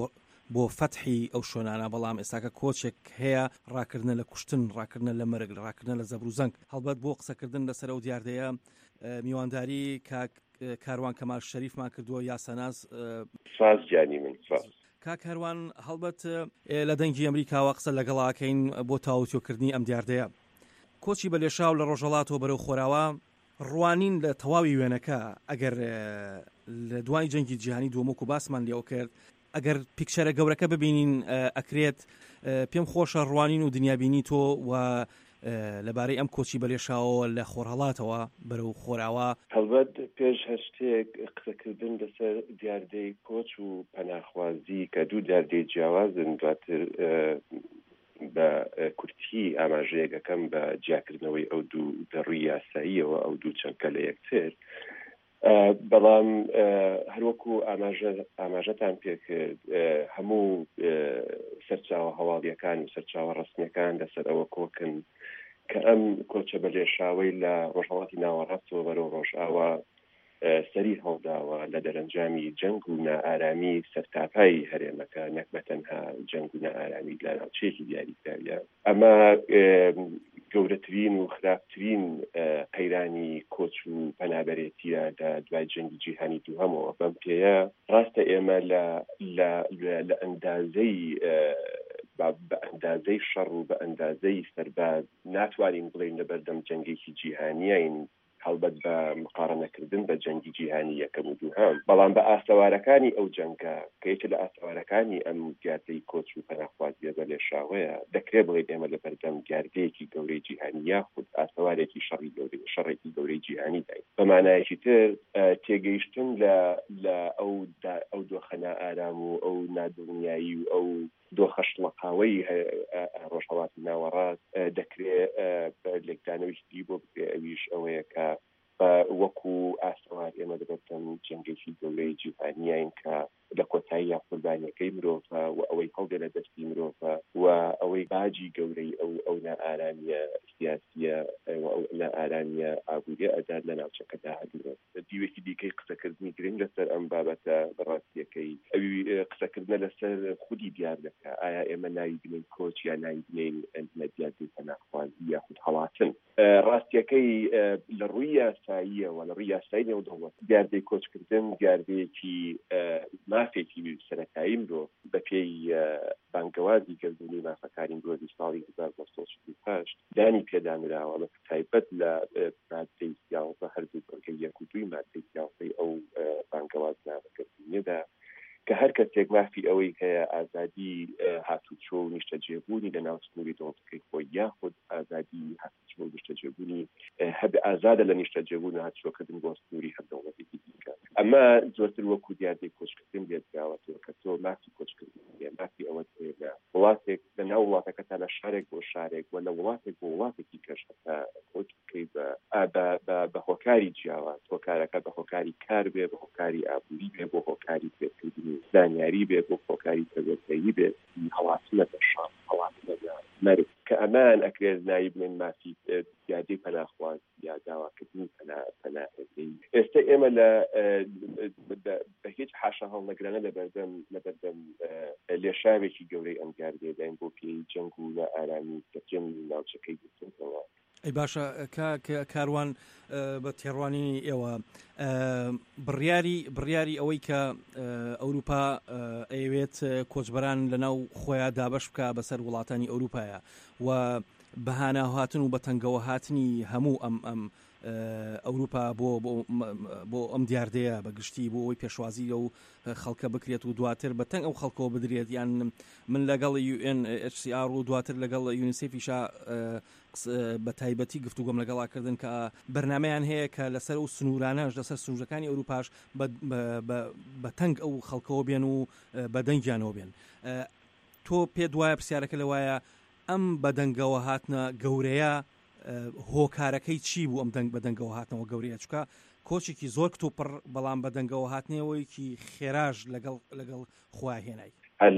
بۆ فەتحی ئەو شوێنانە، بەڵام ئێستاکە کۆچێک هەیە ڕاکردنە لە کوشتن، ڕاکردنە لە مەرگ، ڕاکردنە لە زەبر و زەنگ. هەڵبەت بۆ قسەکردن لەسەر ئەو دیاردەیە میوانداری کاروان کەمال شەریفمان کردووە یاسەناز. ساز جانی من ساز. کاروان هەڵبەت لە دەنگی ئەمریکاوە قسە لەگەڵاکەین بۆ تاوتۆکردنی ئەم دیاردەیە. کۆچی بەلێشاو لە ڕۆژهەڵاتەوە بەرەو خۆراوە ڕوانین لە تەواوی وێنەکە ئەگەر لە دوای جەنگی جیهانی دووەمەک و باسمان لێەوە کرد، ئەگەر پیکچەرە گەورەکە ببینین ئەکرێت پێم خۆشە ڕوانین و دنیابینی تۆ و لەبارەی ئەم کۆچی بەلێشاوە لە خۆرهەڵاتەوە بەرەو خۆراوە. هەڵبەت پێش هەشتێک قسەکردن لەسەر دیاردەی کۆچ و پەناخوازی کە دوو دیاردەی جیاوازن، دواتر بە کورتی ئاماژەیەکەکەم بە جیاکردنەوەی ئەو دوو دەڕووی یاساییەوە ئەو دوو چەمکە لە یەکتر. بەڵام هەروەکو ئاماژەتان پێکرد هەموو سەرچاوە هەواڵیەکان و سەرچاوە ڕستنیەکان لەسەر ئەوە کۆکن کە ئەم کۆچە بەلێشاوەی لە ڕۆژهەڵاتی ناوەڕاستەوە بەرەو ڕۆژئاوا سەری هەڵداوە لە دەرەنجامی جەنگ و نائارامی سەرتاپایی هەرێمەکە، نەک بەتەنها جەنگ و نائارامی لە ناوچەیەکی دیاریکراویە. ئەمە گەورەترین و خراپترین قەیرانی کۆچ و پەنابەرێتیە لە دوای جەنگی جیهانی دووهەمەوە. بەم پێیە ڕاستە ئێمە لە ئەندازەی شەڕ و بە ئەندازەی سەرباز ناتوانین بڵێین لە بەردەم جەنگێکی جیهانیین، هەڵبەت بە مقارنەکردن بە جەنگی جیهانی یەکەم و دووهەم. بەڵام بە ئاستەوارەکانی ئەو جەنگە کە یەکێک لە ئاستەوارەکانی ئەم دیاردەی کۆچ و پەناخوازیە بەلێشاوەیە، دەکرێت بڵێت ئێمە لە بەردەم دیاردەیەکی گەورەی جیهانی یاخود ئاستەوارێکی شەڕێکی گەورەی جیهانی داین. بە مانایەکی تر تێگەیشتن لە ئەو دۆخە نائارام و ئەو نادڵنیایی و ئەو دۆخە شڵەقاوەی ڕۆژهەڵاتی ناوەڕاست دەکرێت لێکدانەوەیشتی بۆ بکرێ. ئەویش ئەوەیە کە وەکو ئاستەوار ئێمە دەبێتن جەنگێکی گەورەی جیهانیین کە لە کۆتایی یا قوربانیەکەی مرۆڤە و ئەوەی هەڵدێ لە دەستی مرۆڤە و ئەوەی باجی گەورەی ئەو نائارامیە سیاسیە ئەو نائارامیە ئابوووریە ئەدات لە ناوچەکەدا هەدووێت. دیوێکی دیکەی قسەکردنی گرنگ لەسەر ئەم بابەتە بەڕاستیەکەی ئەوی قسەکردنە لەسەر خودی دیار دەکات. ئایا ئێمە ناوی بنین کۆچ یا ناوی بنین دیاردەی پەناخوازی یاخود هەڵاتن؟ ڕاستیەکەی لە ڕووی یاساییەوە، لە ڕووی یاسایی نێودەوڵەت دیاردەی کۆچکردن دیاردەیەکی مافێکی سەرەتایی مرۆڤ بە پێی بانگەوازی گەردونی مافەکانی مرۆڤی ساڵی 1948 دانی پێدانراوە بە تایبەت لە مادەی 11 هەردوو بەڵگەی 1 و 2 مادەی 11 ئەو بانگەوازنامەگەردونیەدا کە هەر کەسێک مافی ئەوەی هەیە ئازادی هاتوچۆ و نیشتەجێبوونی لە ناو سنووری دەوڵەتەکەی خۆی یاخود ئازادی هاتوچۆ و نیشتەجێبوونی هەبێ ئازادە لە نیشتەجێبوون و هاتوچۆکردن بۆ سنووری هەر دەوڵەتێکی دیکە. ئەمە زۆرتر وەکو دیاردەی کۆچکردن لێدراوەتەوە کە تۆ مافی کۆچکردن مافی ئەوە لە وڵاتێک لە ناو وڵاتەکەتا لە شارێک بۆ شارێک و لە وڵاتێک بۆ وڵاتێکی کەشەکە کۆچ بکەی بە هۆکاری جیاواز، هۆکارەکە بە هۆکاری کار بێ، بە هۆکاری ئابووری بێ، بۆ هۆکاری پێکردنی زانیاری بێ، بۆ هۆکاری تەوێتایی بێ، هەڵاتنە بە شام، هەڵاتنە بە مەرگ کە ئەمان ئەکرێت نایی بڵێن مافی دیاردەی پەناخواز یا داواکردنی پەناهێزەی. ئێستا ئێمە بە هیچ حاشا هەڵنەگرانە لە بەردەم لێشاوێکی گەورەی ئەم دیاردەیەداین بۆ پێی جەنگ و نائارامی سەرجەمی ناوچەکەی گرتنەوە. ئەی باشە کاروان بە تێڕوانی ئێوە بڕیاری ئەوەی کە ئەوروپا ئەوێت کۆچبەران لەناو خۆیان دابەش بکە بەسەر وڵاتانی ئەوروپایە و بەهانە هاتن و بە تەنگەوە هاتنی هەموو ئەم ئەوروپا بۆ ئەم دیاردەیە بەگشتی بۆ ئەوەی پێشوازی لەو خەڵکە بکرێت و دواتر بە تەنگ ئەو خەڵکەوە بدرێت. یان من لەگەڵ UNHCR و دواتر لەگەڵ یونیسێفیشا بە تایبەتی گفتوگۆم لەگەڵاکردن کە بەرنمەیان هەیە کە لەسەر ئەو سنوورانەش لەسەر سنوورەکانی ئەوروپاش بە تەنگ ئەو خەڵکەوە بێن و بە دەنگیانەوە بێن. تۆ پێ دوایە پرسیارەکە لەوایە ئەم بەدەنگەوە هاتنە گەورەیە هۆکارەکەی چی بوو؟ ئەم بەدەنگەوە هاتنەوە گەورەیە چکە کۆچێکی زۆر کتوپڕ بەڵام بەدەنگەوە هاتنەوەیکی خێراژ لەگەڵ خواهێنای هەر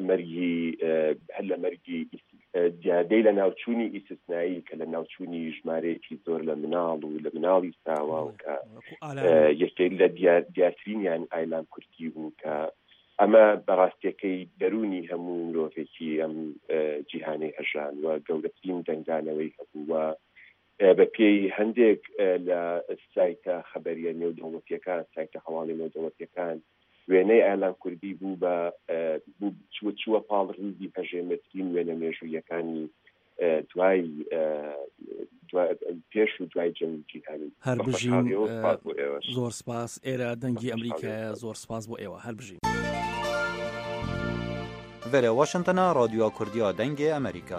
لە مەرگی دیاردەی لە ناوچوونی ئیسtisnایی کە لە ناوچوونی ژمارەیەکی زۆر لە مناڵ و لە مناڵی ساوا و کە یەکێک لە دیارترینیان ئایلام کورتی بوو کە ئەمە بەڕاستیەکەی دەرونی هەموو مرۆڤێکی ئەم جیهانەی هەژان و گەورەترین دەنگدانەوەی هەبووە بە پێی هەندێک لە سایتە خەبەریە نێودەوڵەتیەکان سایتە هەواڵی نێودەوڵەتیەکان وێنەی ئالان کوردی بوو بە چووە پاڵ ڕیزی هەژێمەترین وێنە مێژوویەکانی دوای پێش و دوای جەنگی جیهانی. هەربژین زۆر سپاس. ئێرە دەنگی ئەمریکایە، زۆر سپاس بۆ ئێوە. هەربژین وەرە واشنگتنە ڕادیۆ کوردیە دەنگی ئەمریکا.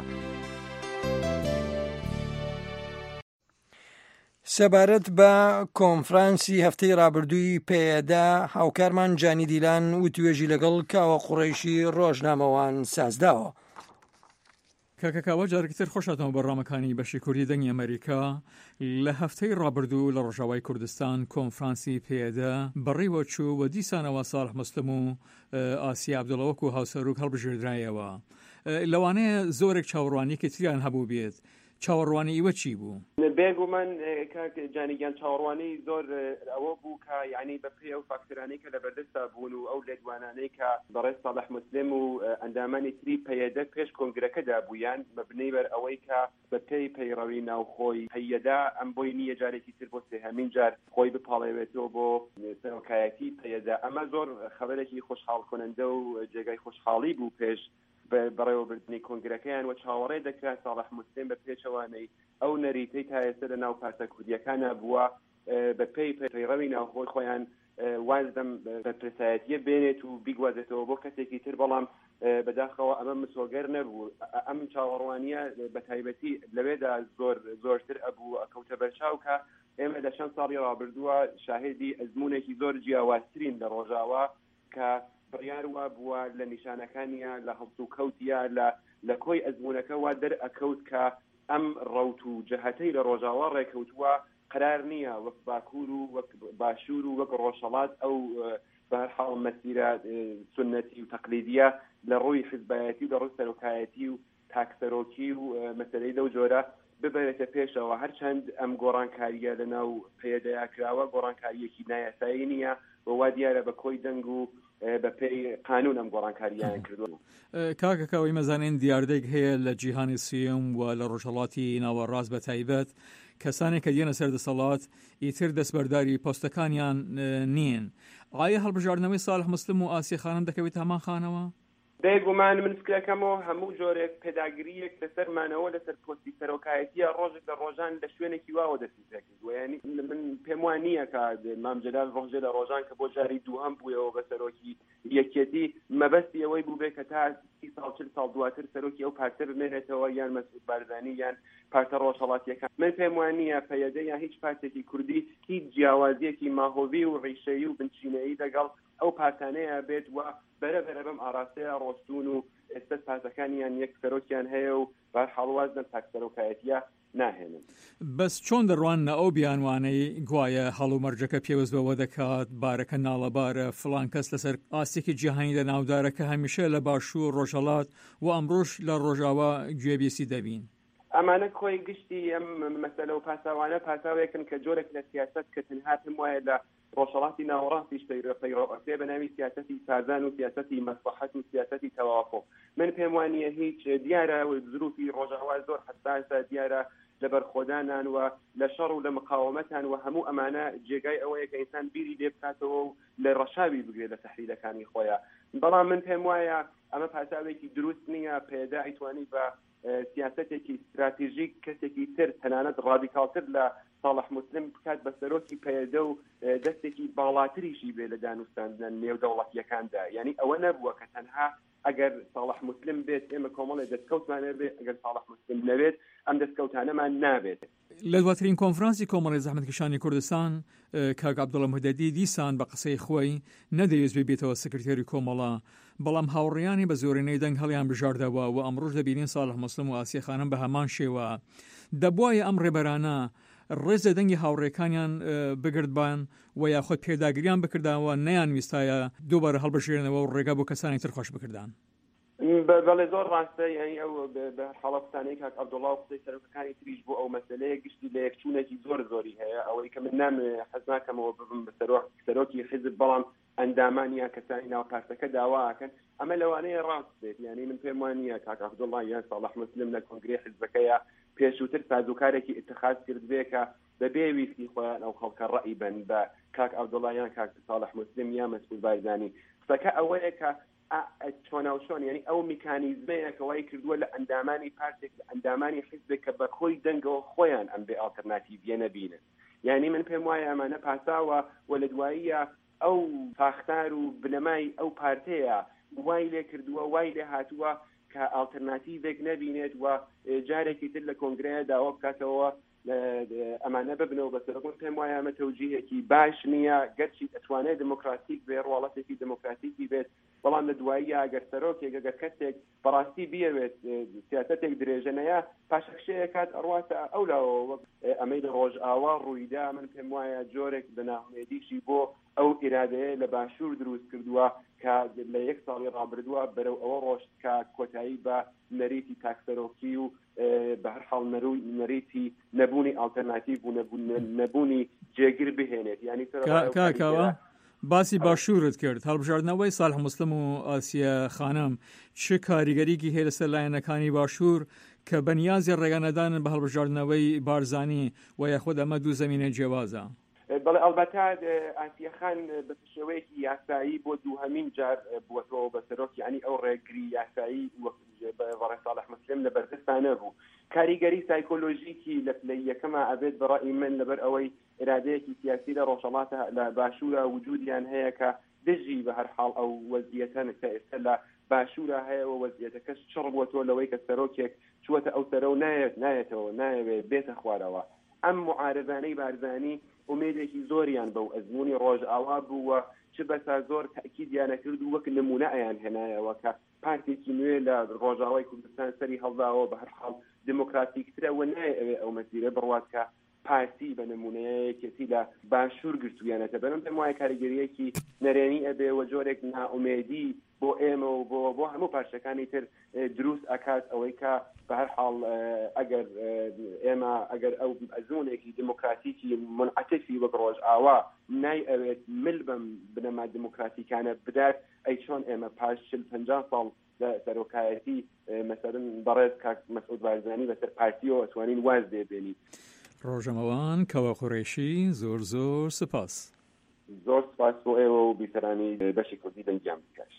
سەبارەت بە کۆنفرانسی هەفتەی ڕابردووی پێدا هاوکارمان جانی دیلان و توێژی لەگەڵ کاوە قوڕیشی ڕۆژنامەوان سازداوە. کاکەکاوە جارێکتر خۆشاتەوە بەڕامەکانی بەشی کوردی دەنگی ئەمریکا. لە هەفتەی ڕابردوو لە ڕۆژاوای کوردستان کۆنفرانسی پێدا بەڕێوە چوو و دیسانەوە ساڵح مستەم و ئاسیا عەبدوڵڵا و هاوسەرۆک هەڵبژێردرایەوە. لەوانەیە زۆرێک چاوەڕوانیەکی تریان هەبوو بێت. چاوەڕوانی ئیوە چی بوو؟ بێگومان جانیگیان چاوەڕوانی زۆر ئەوە بوو کە یعنی بە پێ ئەو فاکتۆرانەی کە لە بەردەستا بوون و ئەو لێدوانانەی کە بەڕێز ساڵح مستەم و ئەندامانی تری پەیەدە پێش کۆنگرەکەدا بوویان مەبنەی بەر ئەوەی کە بە پێی پەیڕەوی ناوخۆی پەیەدا ئەم بۆی نییە جارێکی تر بۆ سێهەمین جار خۆی بپاڵێوێتەوە بۆ سەرۆکایەتی پەیەدا. ئەمە زۆر خەبەرێکی خۆشحاڵ کننده و جێگای خۆشحاڵی بوو پێش بەڕێوەبردنی کۆنگرەکەیان و چاوەڕێ دەکرا ساڵح مستەم بە پێچەوانەی ئەو نەریتەی تا ئێستا لە ناو پارتە کوردیەکانە بووە بە پێی پەیڕەوی ناوخۆی خۆیان وازدەم بەپرسایەتیە بێنێت و بیگوازێتەوە بۆ کەسێکی تر، بەڵام بەداخەوە ئەمە مسۆگەر نەبوو. ئەم چاوەڕوانیە بە تایبەتی لەوێدا زۆرتر ئەبوو ئەکەوتە بەرچاو کە ئێمە لە چەند ساڵی ڕابردووە شاهێدی ئەزمونێکی زۆر جیاوازترین لە ڕۆژاوە کە بڕیار وا بووە لە نیشانەکانیە لە هەڵس و کەوتیە لە کۆی ئەزمونەکە وا دەرئەکەوت کە ئەم ڕەوت و جەهەتەی لە ڕۆژاوە ڕێکەوتووە قرار نییە وەک باکوور و وەک باشوور و وەک ڕۆژهەڵات ئەو بەهەرحاڵ مەسیرە سنەتی و تەقلیدیە لە ڕووی حیزبایەتی و لە ڕووی سەرۆکایەتی و تاکسەرۆکی و مەسەلەی لەو جۆرە ببرێتە پێشەوە. هەرچەند ئەم گۆڕانکاریە لەناو پێدەیا کراوە گۆڕانکاریەکی نایاسایی نییە و وا دیارە بە کۆی دەنگ و بە پێی قانون ئەم گۆڕانکاریان کردووە. کاکەکەوەی مەزانین دیاردەیەک هەیە لە جیهانی سیەم و لە ڕۆژهەڵاتی ناوەڕاست بە تایبەت کەسانێک کە دێنە سەر دەسەڵات ئیتر دەستبەرداری پۆستەکانیان نین. ئایا هەڵبژاردنەوەی ساڵح مستەم و ئاسیە خانم دەکەوێت هەمان خانەوە؟ بێگومان من فکرەکەمەوە هەموو جۆرێک پێداگریەک لەسەرمانەوە لەسەر پۆستی سەرۆکایەتیە ڕۆژێک لە ڕۆژان لە شوێنێکی واوە دەستی پێکردووە. یعنی من پێم وان نییە کە مام جەلال ڕۆژێ لە ڕۆژان کە بۆ جاری دووهەم بوویەوە بە سەرۆکی یەکێتی مەبەستی ئەوەی بوو بێ کە تا 30 ساڵ 40 ساڵ دواتر سەرۆکی ئەو پارتە بمێنێتەوە یان مەسعود بارزانی یان پارتە ڕۆژهەڵاتیەکان. من پێم وان نییە پەیەدە یان هیچ پارتێکی کوردی هیچ جیاوازیەکی ماهۆڤی و ڕیشەیی و بنچینەیی لەگەڵ ئەو پارتانەیە بێت و بەرەبەرە بەم ئاراستەیە ڕۆستون و ئێستا پارتەکانیان یەک سەرۆکیان هەیە و بەهەرحاڵ دەم تاکسەرۆکایەتیە ناهێنن. بەس چۆن دەڕوانە ئەو بیانوانەی گوایە هەڵومەرجەکە پێوەست بەوە دەکات بارەکە ناڵەبارە فڵان کەس لەسەر ئاسێکی جیهانی لە ناودارەکە هەمیشە لە باشوور ڕۆژهەڵات و ئەمڕۆژ لە ڕۆژاوە گوێبیسی دەبین. ئەمانە کۆی گشتی ئەم مەسەلە و پاساوانە پاساوێکن کە جۆرێک لە سیاست کە تەنها پێم وایە لە ڕۆژهەڵاتی ناوەڕاستیش پەیڕەوە بە ناوی سیاسەتی سازان و سیاسەتی مەسلحەت و سیاسەتی تەوافق. من پێم وانییە هیچ دیارە و ظروفی ڕۆژاوا زۆر حساسە، دیارە لە بەرخۆدانان و لە شەڕ و لە مقاومەتان و هەموو ئەمانە جێگای ئەوەیە کە ئینسان بیری لێ بکاتەوە و لە ڕەشاوی بگرێت لە تەحلیلەکانی خۆیان. بەڵام من پێم وایە ئەمە پاساوێکی دروست نییە پێدا ئەیتوانی بە سیاسەتێکی استراتیژیک کەسێکی تر تەنانەت ڕادیکالتر لە ساڵح مستەم بکات بە سەرۆکی پەیەدە و دەستێکی باڵاتریشی بێ لە دانوستاندن نێودەوڵەتیەکاندا. یعنی ئەوە نەبووە کە تەنها ئەگەر ساڵح مستەم بێت ئێمە کۆمەڵی دەستکەوتمانە بێت، ئەگەر ساڵح مستەم نەبێت ئەم دەستکەوتانەمان نابێت. لە دواترین کۆنفرانسی کۆمەڵی زەحمەتکێشانی کوردستان کاک عەبدوڵڵا مودەدی دیسان بە قسەی خۆی نەدەوێت بێتەوە سکرتێری کۆمەڵە، بەڵام هاوڕێیانی بە زۆرینەی دەنگ هەڵیان بژاردەوە و ئەمڕۆژ دەبینین ساڵح مستەم و ئاسیە خانم بە هەمان شێوە. دەبوایە ئەم ڕێبەرانە ڕێزە دەنگی هاوڕێکانیان بگردبان و یاخۆت پێداگریان بکرداوە نەیان ویستایە دووبارە هەڵبژێرنەوە و ڕێگا بۆ کەسانی تر خۆش بکردان. بەڵێ زۆر ڕاستە یعنی ئەو بە حاڵەتانەی کاک عەبدوڵڵا و قسەی سەرۆکەکانی تریش بۆ ئەو مەسەلەیە گشتی لە یەکچوونێکی زۆری هەیە ئەوەی کە من نامێ حەز ناکەمەوە ببم بە سەرۆکی حیزب بەڵام ئەندامانیا کەسانی ناو پارتەکە داواکەن ئەمە لەوانەیە ڕاست بێت یعنی من پێم وانە کاک عەبدوڵڵا یان ساڵح مسلم لە کۆنگرێ حیزبەکەیە پێشووتر سازوکارێکی اتخاذ کرد بێ کە بەبێ ویستی خۆیان ئەو خەڵکە ڕەئی بن بە کاک عەبدوڵڵا یان کاک ساڵح مسلم یا مەسعود بارزانی قسەکە ئەوەیە کە چۆن یعنی ئەو میکانیزمەیە کەوای کردووە لە ئەندامانی پارتێک لە ئەندامانی حیزبێک کە بە خۆی دەنگەوە خۆیان ئەم بێ ئالتەرناتیڤیە نەبینن یعنی من پێم وایە ئەمانە پاساوە و لە دواییە ئەو ساختار و بنەمای ئەو پارتەیە وای لێ کردووە وای لێ هاتووە کە ئالتەرناتیڤێک نەبینێت و جارێکی تر لە کۆنگرەیە داوا بکاتەوە ئەمانە ببنەوە بەسەرەکون پێم وایە ئەمە تەوجیهێکی باش نییە گەرچی دەتوانێت دموکراتیک بێ ڕواڵەتێکی دموکراتیکی بێت بەڵام لە دواییە ئەگەر سەرۆکێک ئەگەر کەسێک بەڕاستی بیەوێت سیاسەتێک درێژەنەیە پاشەکشەیە کات ئەڕواتە ئەولاوە ئەمەی لە ڕۆژئاوا ڕوویدا من پێم وایە جۆرێک بە ناهومێدیشی بۆ ئەو ئیرادەیە لە باشوور دروست کردووە کە لە یەک ساڵی ڕابردووە بەرەو ئەوە ڕۆشت کە کۆتایی بە نەریتی تاکسەرۆکی و بە هەر حاڵ نەریتی نەبوونی ئالتەرناتیڤ و نەبوونی جێگیر بهێنێت یعنی کاکاوە باسی باشوورت کرد هەڵبژاردنەوەی ساڵح مسلم و ئاسیە خانم چه کاریگەریکی هەیە لەسەر لایەنەکانی باشوور کە بەنیازی ڕێگانەدانن بە هەڵبژاردنەوەی بارزانی و یاخود ئەمە دوو زەمینە جیاوازە بەڵێ ئەلبەتە ئاسیەخان بە شێوەیەکی یاسایی بۆ دووهەمین جار بووەتەوە بە سەرۆکی ینی ئەو ڕێگری یاسایی بەڕێ ساڵح مسلم لە بەردەستانە بوو کاریگەری سایکۆلۆژیکی لە پلەی یەکەمە ئەبێت بەڕای من لەبەر ئەوەی ئرادەیەکی سیاسی لە ڕۆژهەڵاتە لە باشوورە وجودیان هەیە کە دژی بە هەر حاڵ ئەو وەزیەتەن کە ئێستا لە باشوورە هەیە و وەزیەتەکەش چڕ بووەتەوە لەوەی کە سەرۆکێک چووەتە ئەو سەرە و نایەتەوە نایەوێت بێتە خوارەوە ئەم معارضانەی بارزانی ئومێدێکی زۆریان بەو ئەزمموی ڕۆژئاوا بووە چ بەسا زۆر تاکیدیانە کرد و وەک نمونە ئەیان هێنایەوە کە پارتێکی نوێ لە ڕۆژاوای کوردستان سەری هەڵداوە بە هەر حاڵ دموکراتیکترەوە نایەوێ ئەو مەسیرە بڕوات کە پارتی بە نمونەیەکێتی لە باشوور گرتوویانەتە بەرم پێم وایە کاریگەریەکی نەرێنی ئەبێ و جۆرێک نائومێدی بۆ ئێمە و بۆ هەموو پارچەکانی تر دروست ئەکات ئەوەی کە بە هەر حاڵ ئەگەر ئێمە ئەگەر ئەو ئەزمونێکی دموکراتیکی منعەتفی وەک ڕۆژئاوا نایەوێت مل بەم بنەما دموکراتیکانە بدات ئەی چۆن ئێمە پاش 50 ساڵ سەرۆکایەتی مەسەرن بەڕێز کاک مەسعود بارزانی بەسەر پارتیەوە ئەتوانین واز دێبێنی ڕۆژەمەوان کەوە قوڕێشی زۆر سپاس زۆر سپاس بۆ ئێوە و بیسەرانی بەشی کوردی دەنگیان بکەش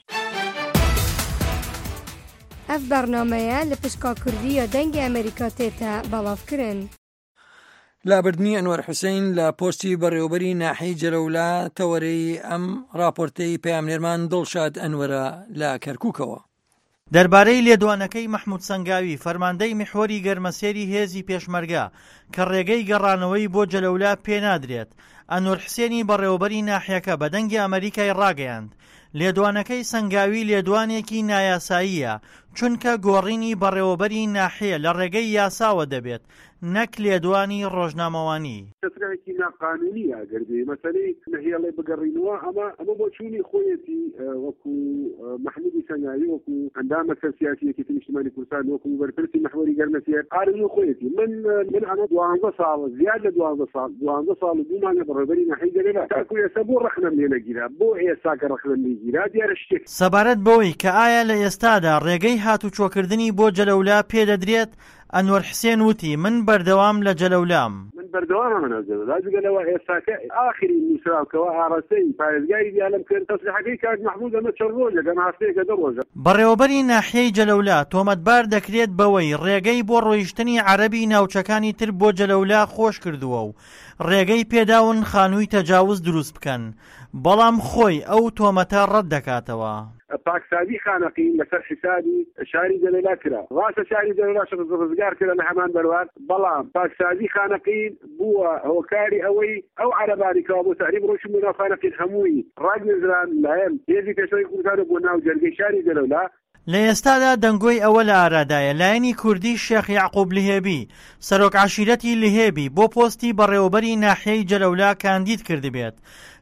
ئەف بەرنامەیە لە پشکا کوردیە دەنگی ئەمریکا تێتە بەڵافکردن لابردنی ئەنوەر حوسێن لە پۆستی بەڕێوەبەری ناحەی جەلەولا تەوەرەی ئەم راپۆرتەی پەیامنێرمان دڵشاد ئەنوەرە لە کەرکووکەوە دەربارەی لێدوانەکەی مەحموود سەنگاوی فەرماندەی میحوەری گەرمەسێری هێزی پێشمەرگە کە ڕێگەی گەڕانەوەی بۆ جەلەولا پێنادرێت ئەنوەر حوسێنی بەڕێوەبەری ناحیەکە بە دەنگی ئەمریکای ڕاگەیاند لێدوانەکەی سەنگاوی لێدوانێکی نایاساییە چونکە گۆڕینی بەڕێوەبەری ناحیە لە ڕێگەی یاساوە دەبێت نەک لێدوانی ڕۆژنامەوانی کەسێکی ناقانونیە گەردێ مەسەلەی نەهێڵێ بگەڕینەوە ئەمە بۆ چوونی خۆیەتی وەکو محمودی سەنگاوی وەکو ئەندامە سیاسیەکی نیشتیمانی کوردستان وەکو بەرپرسی محوەری گەرمەسێر قارنی خۆیەتی من ئەمە 12 ساڵ زیاد لە 12 ساڵ بوومانە بەڕێوەبەری ناحیەی جەلەولا تاکو ئێستا بۆ ڕەخنەم لێ نەگیرا بۆ ئێستا کە ڕەخنەم لێگیرا دیارە شتێک سەبارەت بەوەی کە ئایا لە ئێستادا ڕێگەی هاتوچۆکردنی بۆ جەلەولا پێدەدرێت ئەنوەر حوسێن وتی من بەردەوام لە جەلەولام من بەردەوامە منە جەلەولا جگەلەوە ئێستاکە ئاخری نووسراوکەوە ئاڕاستەی پارێزگای دیالم کرد تەسلیحەکەی کاک محمود ئەمە چەند ڕۆژە گەم هەفتەیەکە 2 ڕۆژە بەڕێوەبەری ناحیەی جەلەولا تۆمەتبار دەکرێت بەوەی ڕێگەی بۆ ڕۆیشتنی عەرەبی ناوچەکانی تر بۆ جەلەولا خۆش کردووە و ڕێگەی پێداون خانووی تەجاوز دروست بکەن بەڵام خۆی ئەو تۆمەتە ڕەت دەکاتەوە پاکسازی خانەقین لەسەر حسابی شاری جەلەولا کرا ڕاستە شاری جەلەولا ڕزگار کرا لە هەمان بەروان بەڵام پاکسازی خانەقین بووە هۆکاری ئەوەی ئەو عەرەبانی کەوا بۆ تەعریب ڕۆشن ناو خانەقین هەمووی ڕاگنێزران لایەن هێزی پێشەوەی کوردستان بۆ ناو جەرگەی شاری جەلەولا لە ئێستادا دەنگۆی ئەوە لە ئارادایە لایەنی کوردی شێخ یعقوب لهێبی سەرۆک عەشیرەتی لهێبی بۆ پۆستی بەڕێوەبەری ناحیەی جەلەولا کاندید کردبێت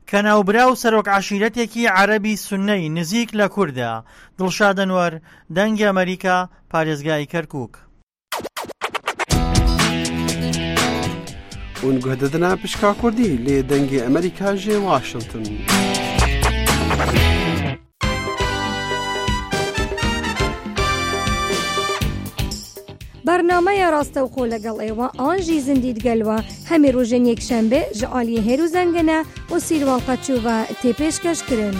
کە ناوبرا و سەرۆک عەشیرەتێکی عەرەبی سوننەی نزیک لە کوردە. دڵشاد ئەنوەر، دەنگی ئەمریکا، پارێزگای کەرکووک. اون گوهدەدنا پشکا کوردی لێ دەنگی ئەمریکا ژێ واشنگتن. بەرنامەیە ڕاستەوخۆ لەگەڵ ئێوە ئانژی زندیت گەلوە هەمی ڕۆژێن یەکشەمبێ ژە ئالیە هێر و زەنگەنە و سیروان قەچووە تێپێشکەشکردن.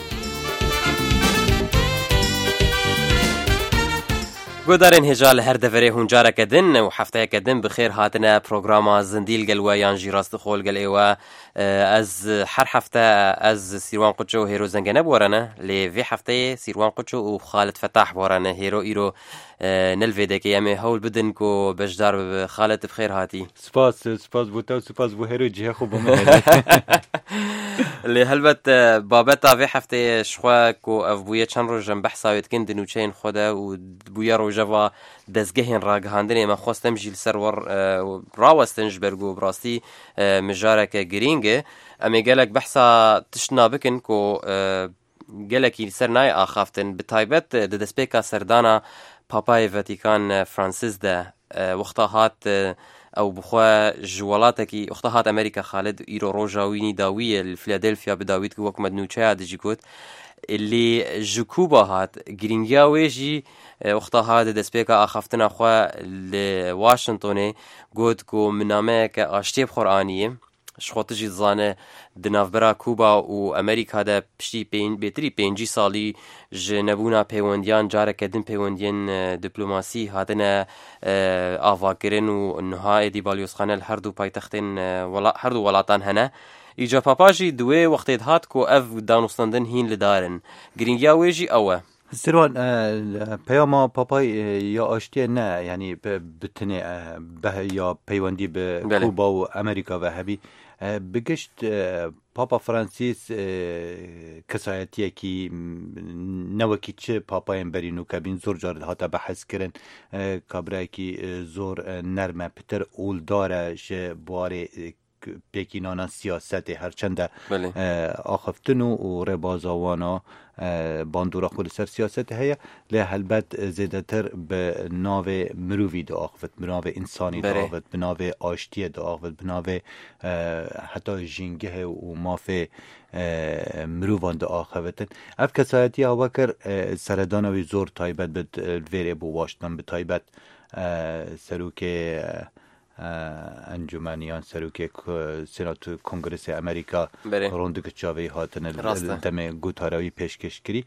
گۆدارên هێژا لە هەر دەڤەرێ هونجارەکە دن و هەفتەیەکە دن بخێر هاتنە پرۆگراما زندیل گەلوە یانژی ڕاستەخۆ لەگەڵ ئێوە. ئەز هەر هەفتە ئەز سیروان قوچۆ و هێرۆ زەنگەنە بوارەنە لێ vê هەفتەیە سیروان قوچۆ و خالد فتاح بوارەنە هێرۆ ئیرۆ نلڤێدەکە ئەمێ هەول بدن و بەشدار خالد بخێر هاتی. سپاس بۆ تا و سپاس بۆ هێرۆ جیهە خۆ بۆ لێ هەلبەت بابەتا vê هەفتەیە شخوا و ئەف بوویە چەند ڕۆژەم بەحساوێتکن دنوچەین خۆدا و بوویە ڕۆژەوە دەستگەهێن ڕاگەهاندن ئێمە خۆستەم ژیل سەروەڕ ڕاوەستنش بەرگ و بڕاستی مژارەکە گرینگە ئەمێ گەلک بەحسا تشنا بکن و گەلێکی سەر نای ئاخافتن بتایبەت دەدەستپێکا سەردانە پاپای ڤەتیکان فرانسیس دە وەختا هات ئەو بخوا ji welatekî wexta hat Amerîka Xalid îro roja wînî dawiyê li Philadelphia bidawît ku wek mednûçeya dijî got lê ji Kuba hat giringiya wê jî wexta hat destpêka axaftina xwe li Washingtonê got ku min nameyeke aştê bi Qur'aniyê ji xwe tijî dizane di navbera Kuba û Amerîka de piştî bêtirî pêncî salî ji nebûna peywendiyan careke din peywendiyên diplomasî hatine avakirin û niha êdî balyozxane li her du paytextên her du welatan hene. Îca papa jî di wê wextê hat ku ev danûstandin hîn li darin. Giringiya wê jî ew e. سروان پیاما پاپای یا آشتی نه یعنی بتنه به یا پیوندی به کوبا و امریکا و هبی بگشت پاپا فرانسیس کسایتیه کی نوکی چه پاپاین برینو کبین زور جار هاتا بحث کرن کابرای کی زور نرمه پتر اول داره شه بواره پێکینانە سیاسەتێ هەرچەندە ئاخفتن و ڕێبازاوانە باندورە خۆ لەسەر سیاسەت هەیە لێ هەلبەت زێدەتر بە ناوێ مرۆڤی داخفت بناوێ ئینسانی داخفت بناوێ ئاشتیە داخفت بناوێ هەتا ژینگەهێ و مافێ مرۆڤان داخەوتن ئەف کەسایەتی ئەوە کرد سەردانەوەی زۆر تایبەت بێت vêrê بۆ واشتن بتایبەت سەرۆکێ انجمنیان سروک سنات کنگرس امریکا روندک چاوی هاتن دم گوتاراوی پیشکش کری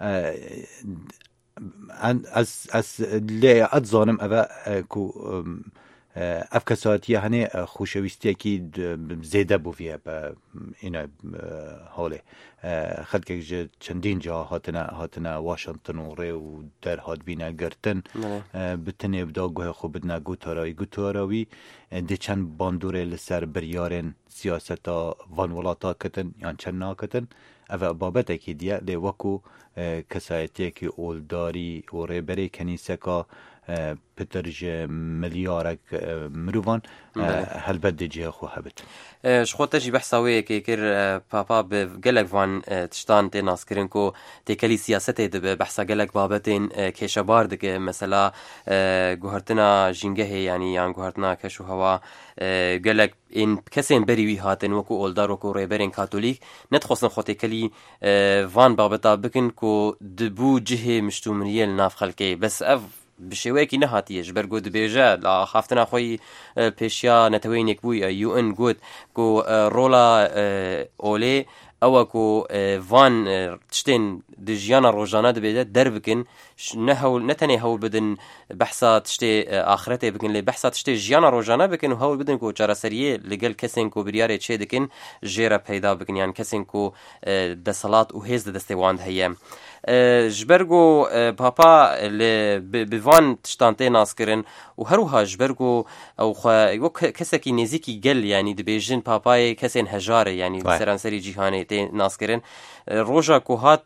از لی ادزانم اوه کو افکاساتی هنه خوشویستی کی زیده بویه با اینا حاله خلقه جه چندین جا هاتنا واشنطن و ری و در هات بینا گرتن بتنه بدا گوه خوب بدنا گوتاراوی ده چند باندوره لسر بریارن سیاستا وان ولاتا کتن یان چند ناکتن اوه بابت اکی دیه لی وکو کسایتی که اولداری و ری بری کنیسه که پترج ملیارک مروان هەلبەت دێجێ خۆ هەبێت شخۆتەژی بەحساوەیەکێ کرد پاپا گەلێک وان تشتان تێ ناسکردن و تێکەلی سیاسەتێ دەبێ بەحسا گەلێک بابەتێن کێشەبار دەکە مەسەلا گوهرتنا ژینگەهێ ینی یان گوهرتنا کەش و هەوا گەلێک کەسێن بەریوی هاتن وەکو ئۆلدار وەکو ڕێبەرێن کاتۆلیک نەتخواستن خۆ تێکەلی وان بابەتا بکن و دبوو جهێ مشتومنیە لە ناف خەڵکێ بەس ئەv بشێوەیەکی نەهاتیەش بەرگۆ دەبێژە لە خافتنا خۆی پێشیا نەتەوەینێک بووی UN گوت و ڕۆڵا ئۆلێ ئەوە کو وان تشتێن دژیانە ڕۆژانە دەبێت دەربکن نەتەنێ هەوڵ بدن بەحسا تشتێ ئاخرەتێ بکن لێ بەحسا تشتێ ژیانە ڕۆژانە بکن و هەوڵ بدن و چارەسەریە لەگەڵ کەسێن و بریارێ چێ دکن ژێرە پەیدا بکن یان کەسێن و دەسەڵات و هێز دەدەستێ واند هەیە جبرگو پاپا بوان تشتان تێ ناسکردن و هەروها جبرگو ئەو کەسێکی نێزیکی گەل ینی دەبێژن پاپای کەسێن هەژارە ینی سەرانسەری جیهانێ تێ ناسکردن ڕۆژە کو هات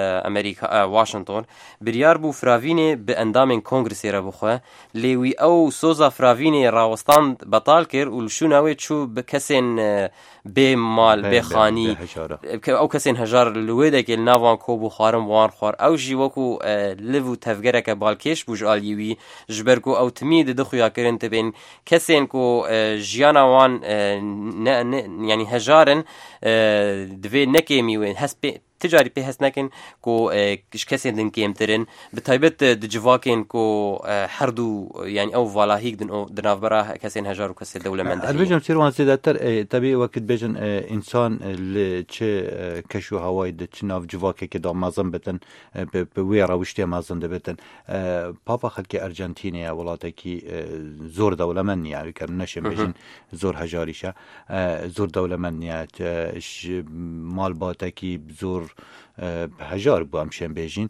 ئەمریکا واشنگتن بریار بوو فراڤینێ بە ئەندامên کۆنگرسێرە بخوێ لێوی ئەو سۆزا فراڤینێ ڕاوەستان بەتاڵ کرد و شووناوێ چوو بە کەسێن بێ مال بێ خانی ئەو کەسێن هەژار لێ دەکێ ناوان کۆ بوو خوارم وان خوار ئەو ژی وەکو لڤ و تەڤگەرەکە باڵکێش بوو ئالیوی ji ber ku ew timî di dixuyakirin tibên kesên ku jiyana wan yanî hejarin divê nekêmî wê hespê ticarî pê hes nekin ku kesên din kêmtirin bi taybet di civakên ku her du yanî ew valahîk din di navbera kesên hejar û kesê dewlemend Elbêjim sêrwan zêdetir tevî wekit bêjin însan li çi keş û hewayê di çi nav civakekê da mezin bitin bi wê rewiştê mezin dibitin Papa xelkê Ercentînê welatekî zor dewlemend niye wî neşê bêjin zor hejarîşe zor dewlemend niye ji malbatekî zor hejar bû em şên bêjin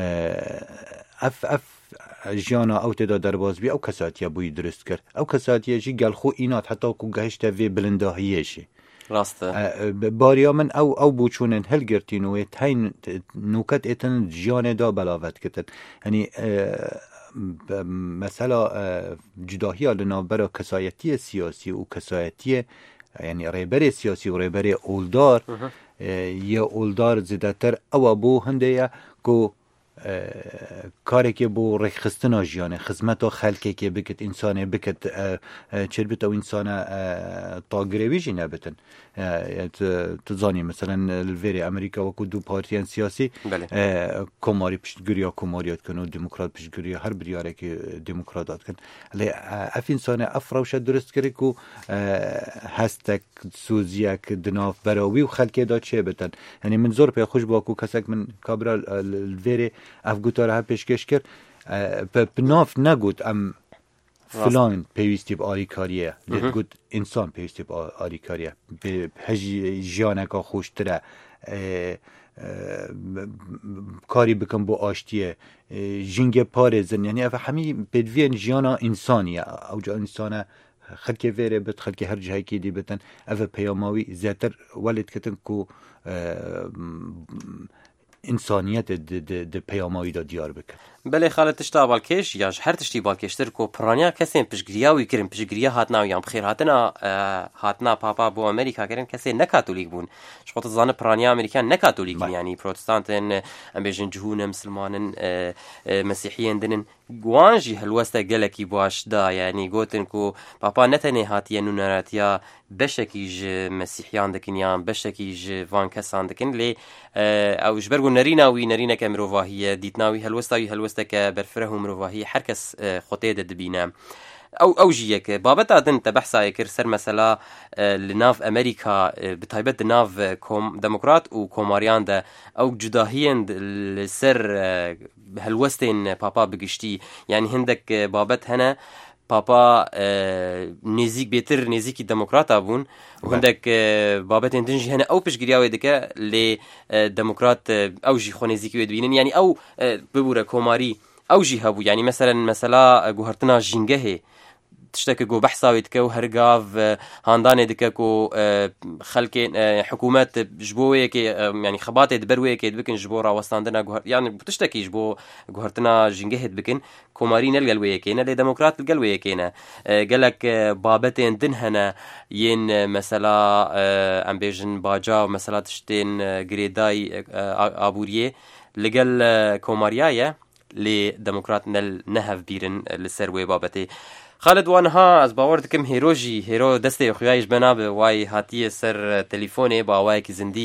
ev jiyana ew têda derbas bî ew kesatiye bûyî durist kir ew kesatiye jî gelxwe înat heta ku gehişte vê bilindahiyê jî rast bariya min ew bûçûnên hilgirtîn û teyn nûket êtin jiyanê da belavet kitin henî mesela cudahiya li navbera kesayetiye siyasî û kesayetiye yanî rêberê siyasî û rêberê oldar ye oldar zêdetir ewa bû hindê ye ku karekê bû rêxistina jiyanê xizmeta xelkekê bikit însanê bikit çêbit ew însana tagirêvî jî nebitin tu zanî meselen li vêrê Amerîka wekû du partiyên siyasî komarî piştgiriya komariyê dikin û demokrat piştgiriya her biryarekî demokrata dikin lê ev însanê ev rewşa durist kirî ku hestek sûziyek di nav bera wî û xelkê da çêbitin henî min zor pê xweş bû ku kesek min kabira li vêrê ev gotara hev pêşkêş kir bi nav negot em filan pêwîstî bi alîkariye lê got însan pêwîstî bi alîkariye hejî jiyaneka xweştir e karî bikin bo aştiye jingê parêzin yanî ev hemî pêdiviyên jiyana însanî ye ewca însana xelkê vêrê bit xelkê her cihekî dî bitin ev peyama wî zêtir welê dikitin ku insaniyet di peyama wî da diyar bikin Belê xalet tişta balkêş ya ji her tiştî balkêştir ku piraniya kesên piştgiriya wî kirin piştgiriya hatina yan bixêrhatina hatina papa bo Amerîka kirin kesê nekatolîk bûn ji xwe tu zanî piraniya Amerîkan nekatolîk yanî protestantên em bêjin cihûne mislimanin mesîhiyên dinin wan jî helweste gelekî baş da yanî gotin ku papa ne tenê hatiye nûneratiya beşekî ji mesîhiyan dikin yan beşekî ji van kesan dikin lê ew ji ber ku nerîna wî nerîneke mirovahiye dîtina wî helwesta wî helwesteke berfireh û mirovahiye her kes xwe de dibîne ew jî yek babeta din te behsayê kir ser mesela li nav Amerîka bi taybet di nav demokrat û komariyan de ew cudahiyên li ser helwestên papa bigiştî yanî hindek babet hene papa nêzik bêtir nêzîkî demokrata bûn hindek babetên din jî hene ew piştgiriya wê dike lê demokrat ew jî xwe nêzîkî wê dibînin yanî ew bibûre komarî ew jî hebû yanî mesela guhertina jîngehê tiştekî ku behsa wê dike û her gav handanê dike ku xelkên hikûmet ji bo wêyekê yanî xebatê di ber wêyekê dibikin ji bo rawestandina yanî tiştekî ji bo guhertina jîngehê dibikin komarî ne li gel wêyekê ne lê demokrat li gel wêyekê ne gelek babetên din hene yên mesela em bêjin baca û mesela tiştên girêdayî abûriyê li gel komariya ye lê demokrat nehev bîrin li ser wê babetê خالد وانها از باور دکم هیروجی هیرو دسته خویایش بنابه وای هاتیه سر تلفونی با وای کی زندی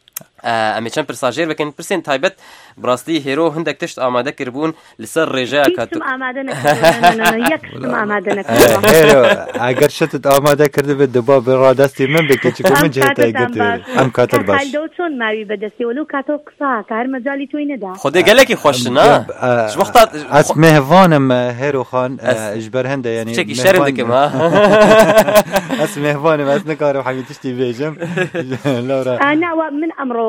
امی چند پرساجر بکن پرسین تایبت براستی هیرو هندک تشت آماده کربون لسر رجاء کاتو آماده نکردم یکم آماده نکردم هیرو اگر شتت آماده کرده به دبا برا دستی من بکی چکو من جهت ایگتی ام کاتر باش خالدو چون ماوی به دستی ولو کاتو قصا کار مجالی توی ندا خود گلکی خوش نه وقت از مهوانم هیرو خان اجبر هنده یعنی چکی شرم دکم ها از مهوانم از نکارم حمی تشتی بیجم انا من امرو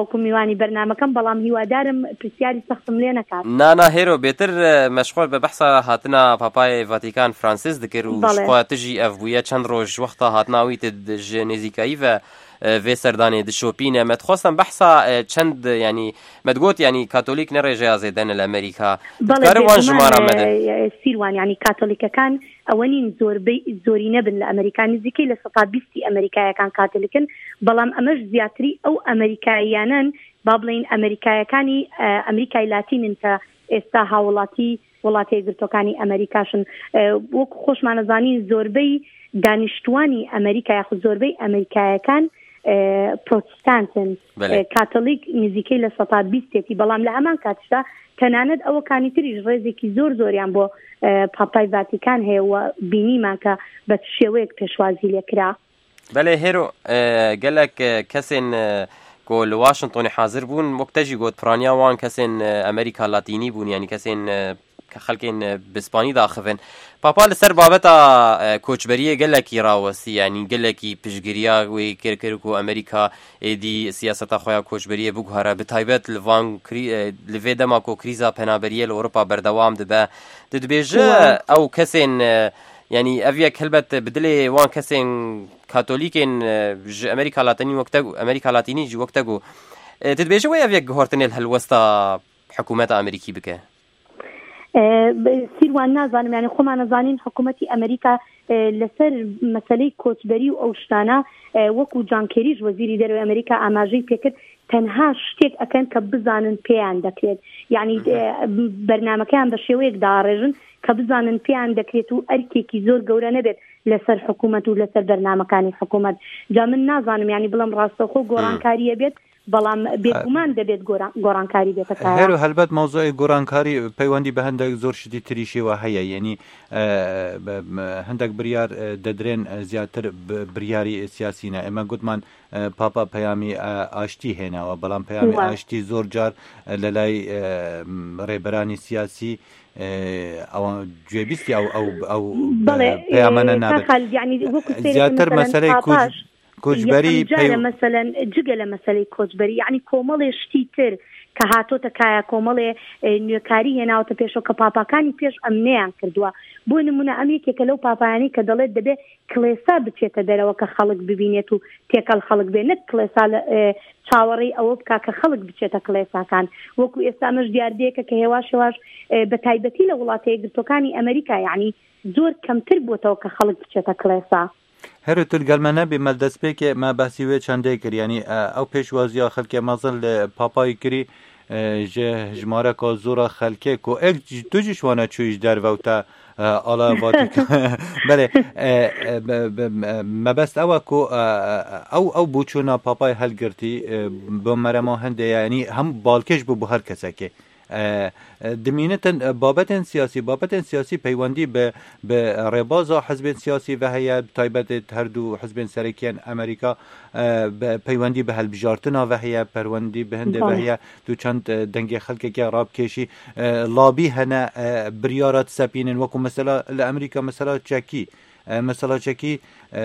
تاوەکو میوانی بەرنامەکەم بەڵام هیوادارم پرسیاری سەختم لێ نەکات. نانا هێرۆ بێتر مەشغول بە بەحسا هاتنە پاپای ڤاتیکان فرانسیس دکرد و شخوا تژی ئەف بوویە چەند ڕۆژ وەختا هاتناویت ژ نێزیکایی و vê serdanê dişopîne me dixwastin behsa çend yanî me digot yanî katolîk ne rêjeya zêde li Amerîka dikarin wan ji mara me de sîrwan yanî katolîkekan ewenîn zorî nebin li Amerîka nizîkî li 120 Amerîkayekan katolîkin belam em ji ziyatî ew Amerîkayiyanan ba bilên Amerîkayekanî Amerîkayê Latînin te êsta hawlatî welatê girtokani Amerîkaşin wekû xweşman zanîn zorbey danîştwanî Amerîkaya xwe zorbey Amerîkayekan پرۆتستانتن کاتۆلیک نزیکەی لە 120 بەڵام لە هەمان کاتشدا تەنانەت ئەوەکانی تریش ڕێزێکی زۆریان بۆ پاپای ڤاتیکان هەیە و بینیمان کە بە شێوەیەک پێشوازی لێکرا. بەڵێ هێرۆ gelek kesên ku li Washingtonê hazir bûn wek te jî got piraniya wan kesên Amerîka Latînî bûn yanî kesên xelkên bi Spanî daxivin. Papa li ser babeta koçberiyê gelekî rawestî yanî gelekî piştgiriya wê kir ku Amerîka êdî siyaseta xwe ya koçberiyê biguhere bi taybet li van li vê dema ku krîza penaberiyê li Ewropa berdewam dibe dibêje ew kesên yanî ev yek helbet bi dilê wan kesên katolîkên ji Amerîka Latînî jî wek te got dibêje wê ev yek gihortinê li helwesta hikûmeta Amerîkî bike. سیروان نازانم یعنی خۆمان نەزانین حکوومەتی ئەمریکا لەسەر مەسەلەی کۆچبەری و ئەو شتانە وەکو جان کێریش وەزیری دەرەوەی ئەمریکا ئاماژەی پێکرد تەنها شتێک ئەکەن کە بزانن پێیان دەکرێت یعنی بەرنامەکەیان بە شێوەیەک داڕێژن کە بزانن پێیان دەکرێت و ئەرکێکی زۆر گەورە نەبێت لەسەر حکوومەت و لەسەر بەرنامەکانی حکوومەت جا من نازانم یعنی بڵم ڕاستەخۆ گۆڕانکاریە بێت بەڵام بێگومان دەبێت گۆڕانکاری بێتەکە هەر و هەلبەت مەوزوعی گۆڕانکاری پەیوەندی بە هەندێک زۆر شتی تریشیەوە هەیە یعنی هەندێک بریار دەدرێن زیاتر بریاری سیاسینە ئێمە گوتمان پاپا پەیامی ئاشتی هێناوە بەڵام پەیامی ئاشتی زۆر جار لە لای ڕێبەرانی سیاسی ئەو گوێبیستی ئەو پەیامانە نابێت زیاتر مەسەلەی کۆچبەری مەسەلەن جگە لە مەسەلەی کۆچبەری یعنی کۆمەڵێ شتی تر کە هاتۆتە کایە کۆمەڵێ نوێکاری هێناوەتە پێشەوە کە پاپاکانی پێش ئەم نەیان کردووە بۆ نمونە ئەم یەکێکە لەو پاپایانی کە دەڵێت دەبێت کڵێسا بچێتە دەرەوە کە خەڵک ببینێت و تێکەڵ خەڵک بێ نەک کڵێسا چاوەڕێی ئەوە بکا کە خەڵک بچێتە کڵێساکان وەکو ئێستا مەش دیاردەیەکە کە هێواش بە تایبەتی لە وڵاتەیە گرتوەکانی ئەمریکا یعنی زۆر کەمتر بووتەوە کە خەڵک بچێتە کڵێسا. هەروتر گەلمەنە بێ مەلدەستپێکێ ما باسی وێ چەندەی کرد ینی ئەو پێشوازیە خەلکێ مەزن لە پاپای کری ژمارەکە زۆرە خەلکێک و ئەک توجی شوانە چویش دەرڤەوتە ئاڵا بەێ مەبەست ئەوە کو ئەو بچوونە پاپای هەلگرتی بۆ مەرەمە هەندەیە ینی هەم باڵکێش بوو بۆ هەر کەسەکێ دمینەتەن بابەتێن سیاسی پەیوەندی بە ڕێبازە حزبێن سیاسی بە هەیە تایبەتێت هەردوو حزبێن سەرەکیان ئەمریکا پەیوەندی بە هەلبژارتنا بە هەیە پەروەندی بە هەندێک بە هەیە دوو چەند دەنگی خەڵکێکی ڕابکێشی لابی هەنە بریارات سەپینن وەکو مەسەلا لە ئەمریکا مەسەلا چەکی مەسەلا چەکی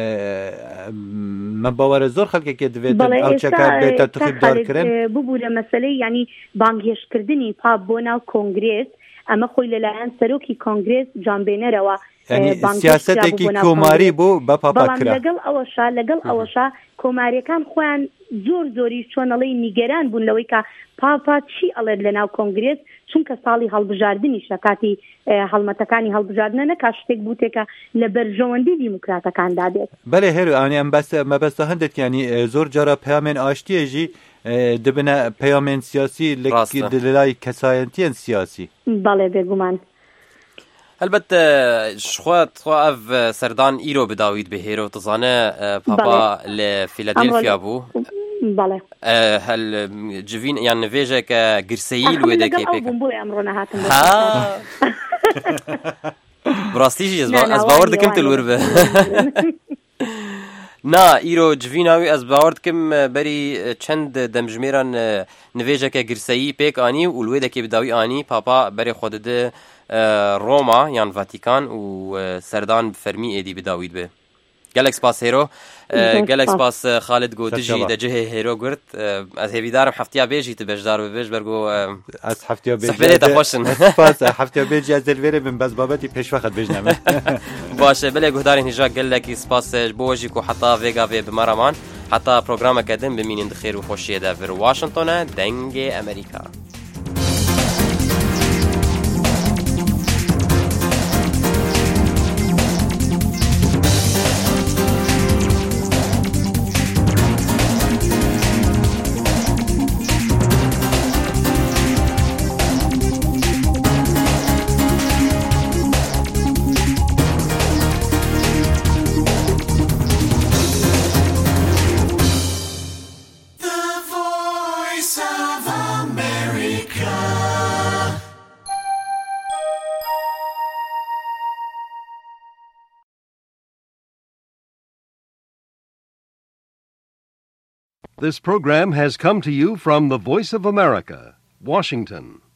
مە باوەرە زۆر خەڵکێکی دەوێت ئەو چەکە بێتە تخیبدارکردن ببوو لە مەسەلەی ینی بانگهێشتکردنی پاپ بۆ ناو کۆنگرێس ئەمە خۆی لەلایەن سەرۆکی کۆنگرێس جانبێنەرەوە سیاسەتێکی کۆماری بوو بە پاپاکرا لەگەڵ ئەوەشا کۆماریەکان خۆیان زۆری چۆنەڵی نیگەران بوون لەوەی کە پاپا چی ئەڵێت لە ناو کۆنگرێس چونکە ساڵی هەڵبژاردننی شکاتی هەڵمەتەکانی هەڵبژاردنە نەکا شتێک بووتێکە لە بەرژەوەندی دیموکراتەکاندا بێت بەێ هێرو ئەم مەبەستە هەندێکیانی زۆر جارە پەیامێن ئاشتیێژی دەبنە پەیامێن سیاسی لای کەسایەتیان سیاسی بەڵێ بێگومان هەلبەت خوا ئەv سەردان ئیرۆ بداویت بە هێرۆ تزانە پاپا لە فیلادلفیا بوو بەڵێ هەل جوین یان نوێژێکە گرسەیی لێ دەکەی بۆی ئەمڕۆ نەهاتم بڕاستیژی ئەس باوەڕ دەکەم تلور بە نا ئیرۆ جویناوی ئەس باوەڕ دکەم بەری چەند دەمژمێران نوێژێکە گرسەیی پێک ئانی و لێ دەکەی بداوی ئانی پاپا بەرێ خۆ دەدە ڕۆما یان ڤاتیکان و سەردان فەرمی ئێدی بداویت بێ gelek spas hêro gelek spas Xalid Gotijî de cihê hêro girt ez hêvîdarim heftiya bêjî tu bejdar bibêj bergo ez heftiya bêjî sohbetê te xweşin spas heftiya bêjî ez dilvêrê bin bez babetî pêşvexet bêjne min باشه بله گهدارین هیجا گلکی سپاس بوجی کو حتا ویگا وی بمرمان حتا پروگرام کدم بمینین دخیر و خوشیه ده ور واشنطن دنگ امریکا This program has come to you from the Voice of America, Washington.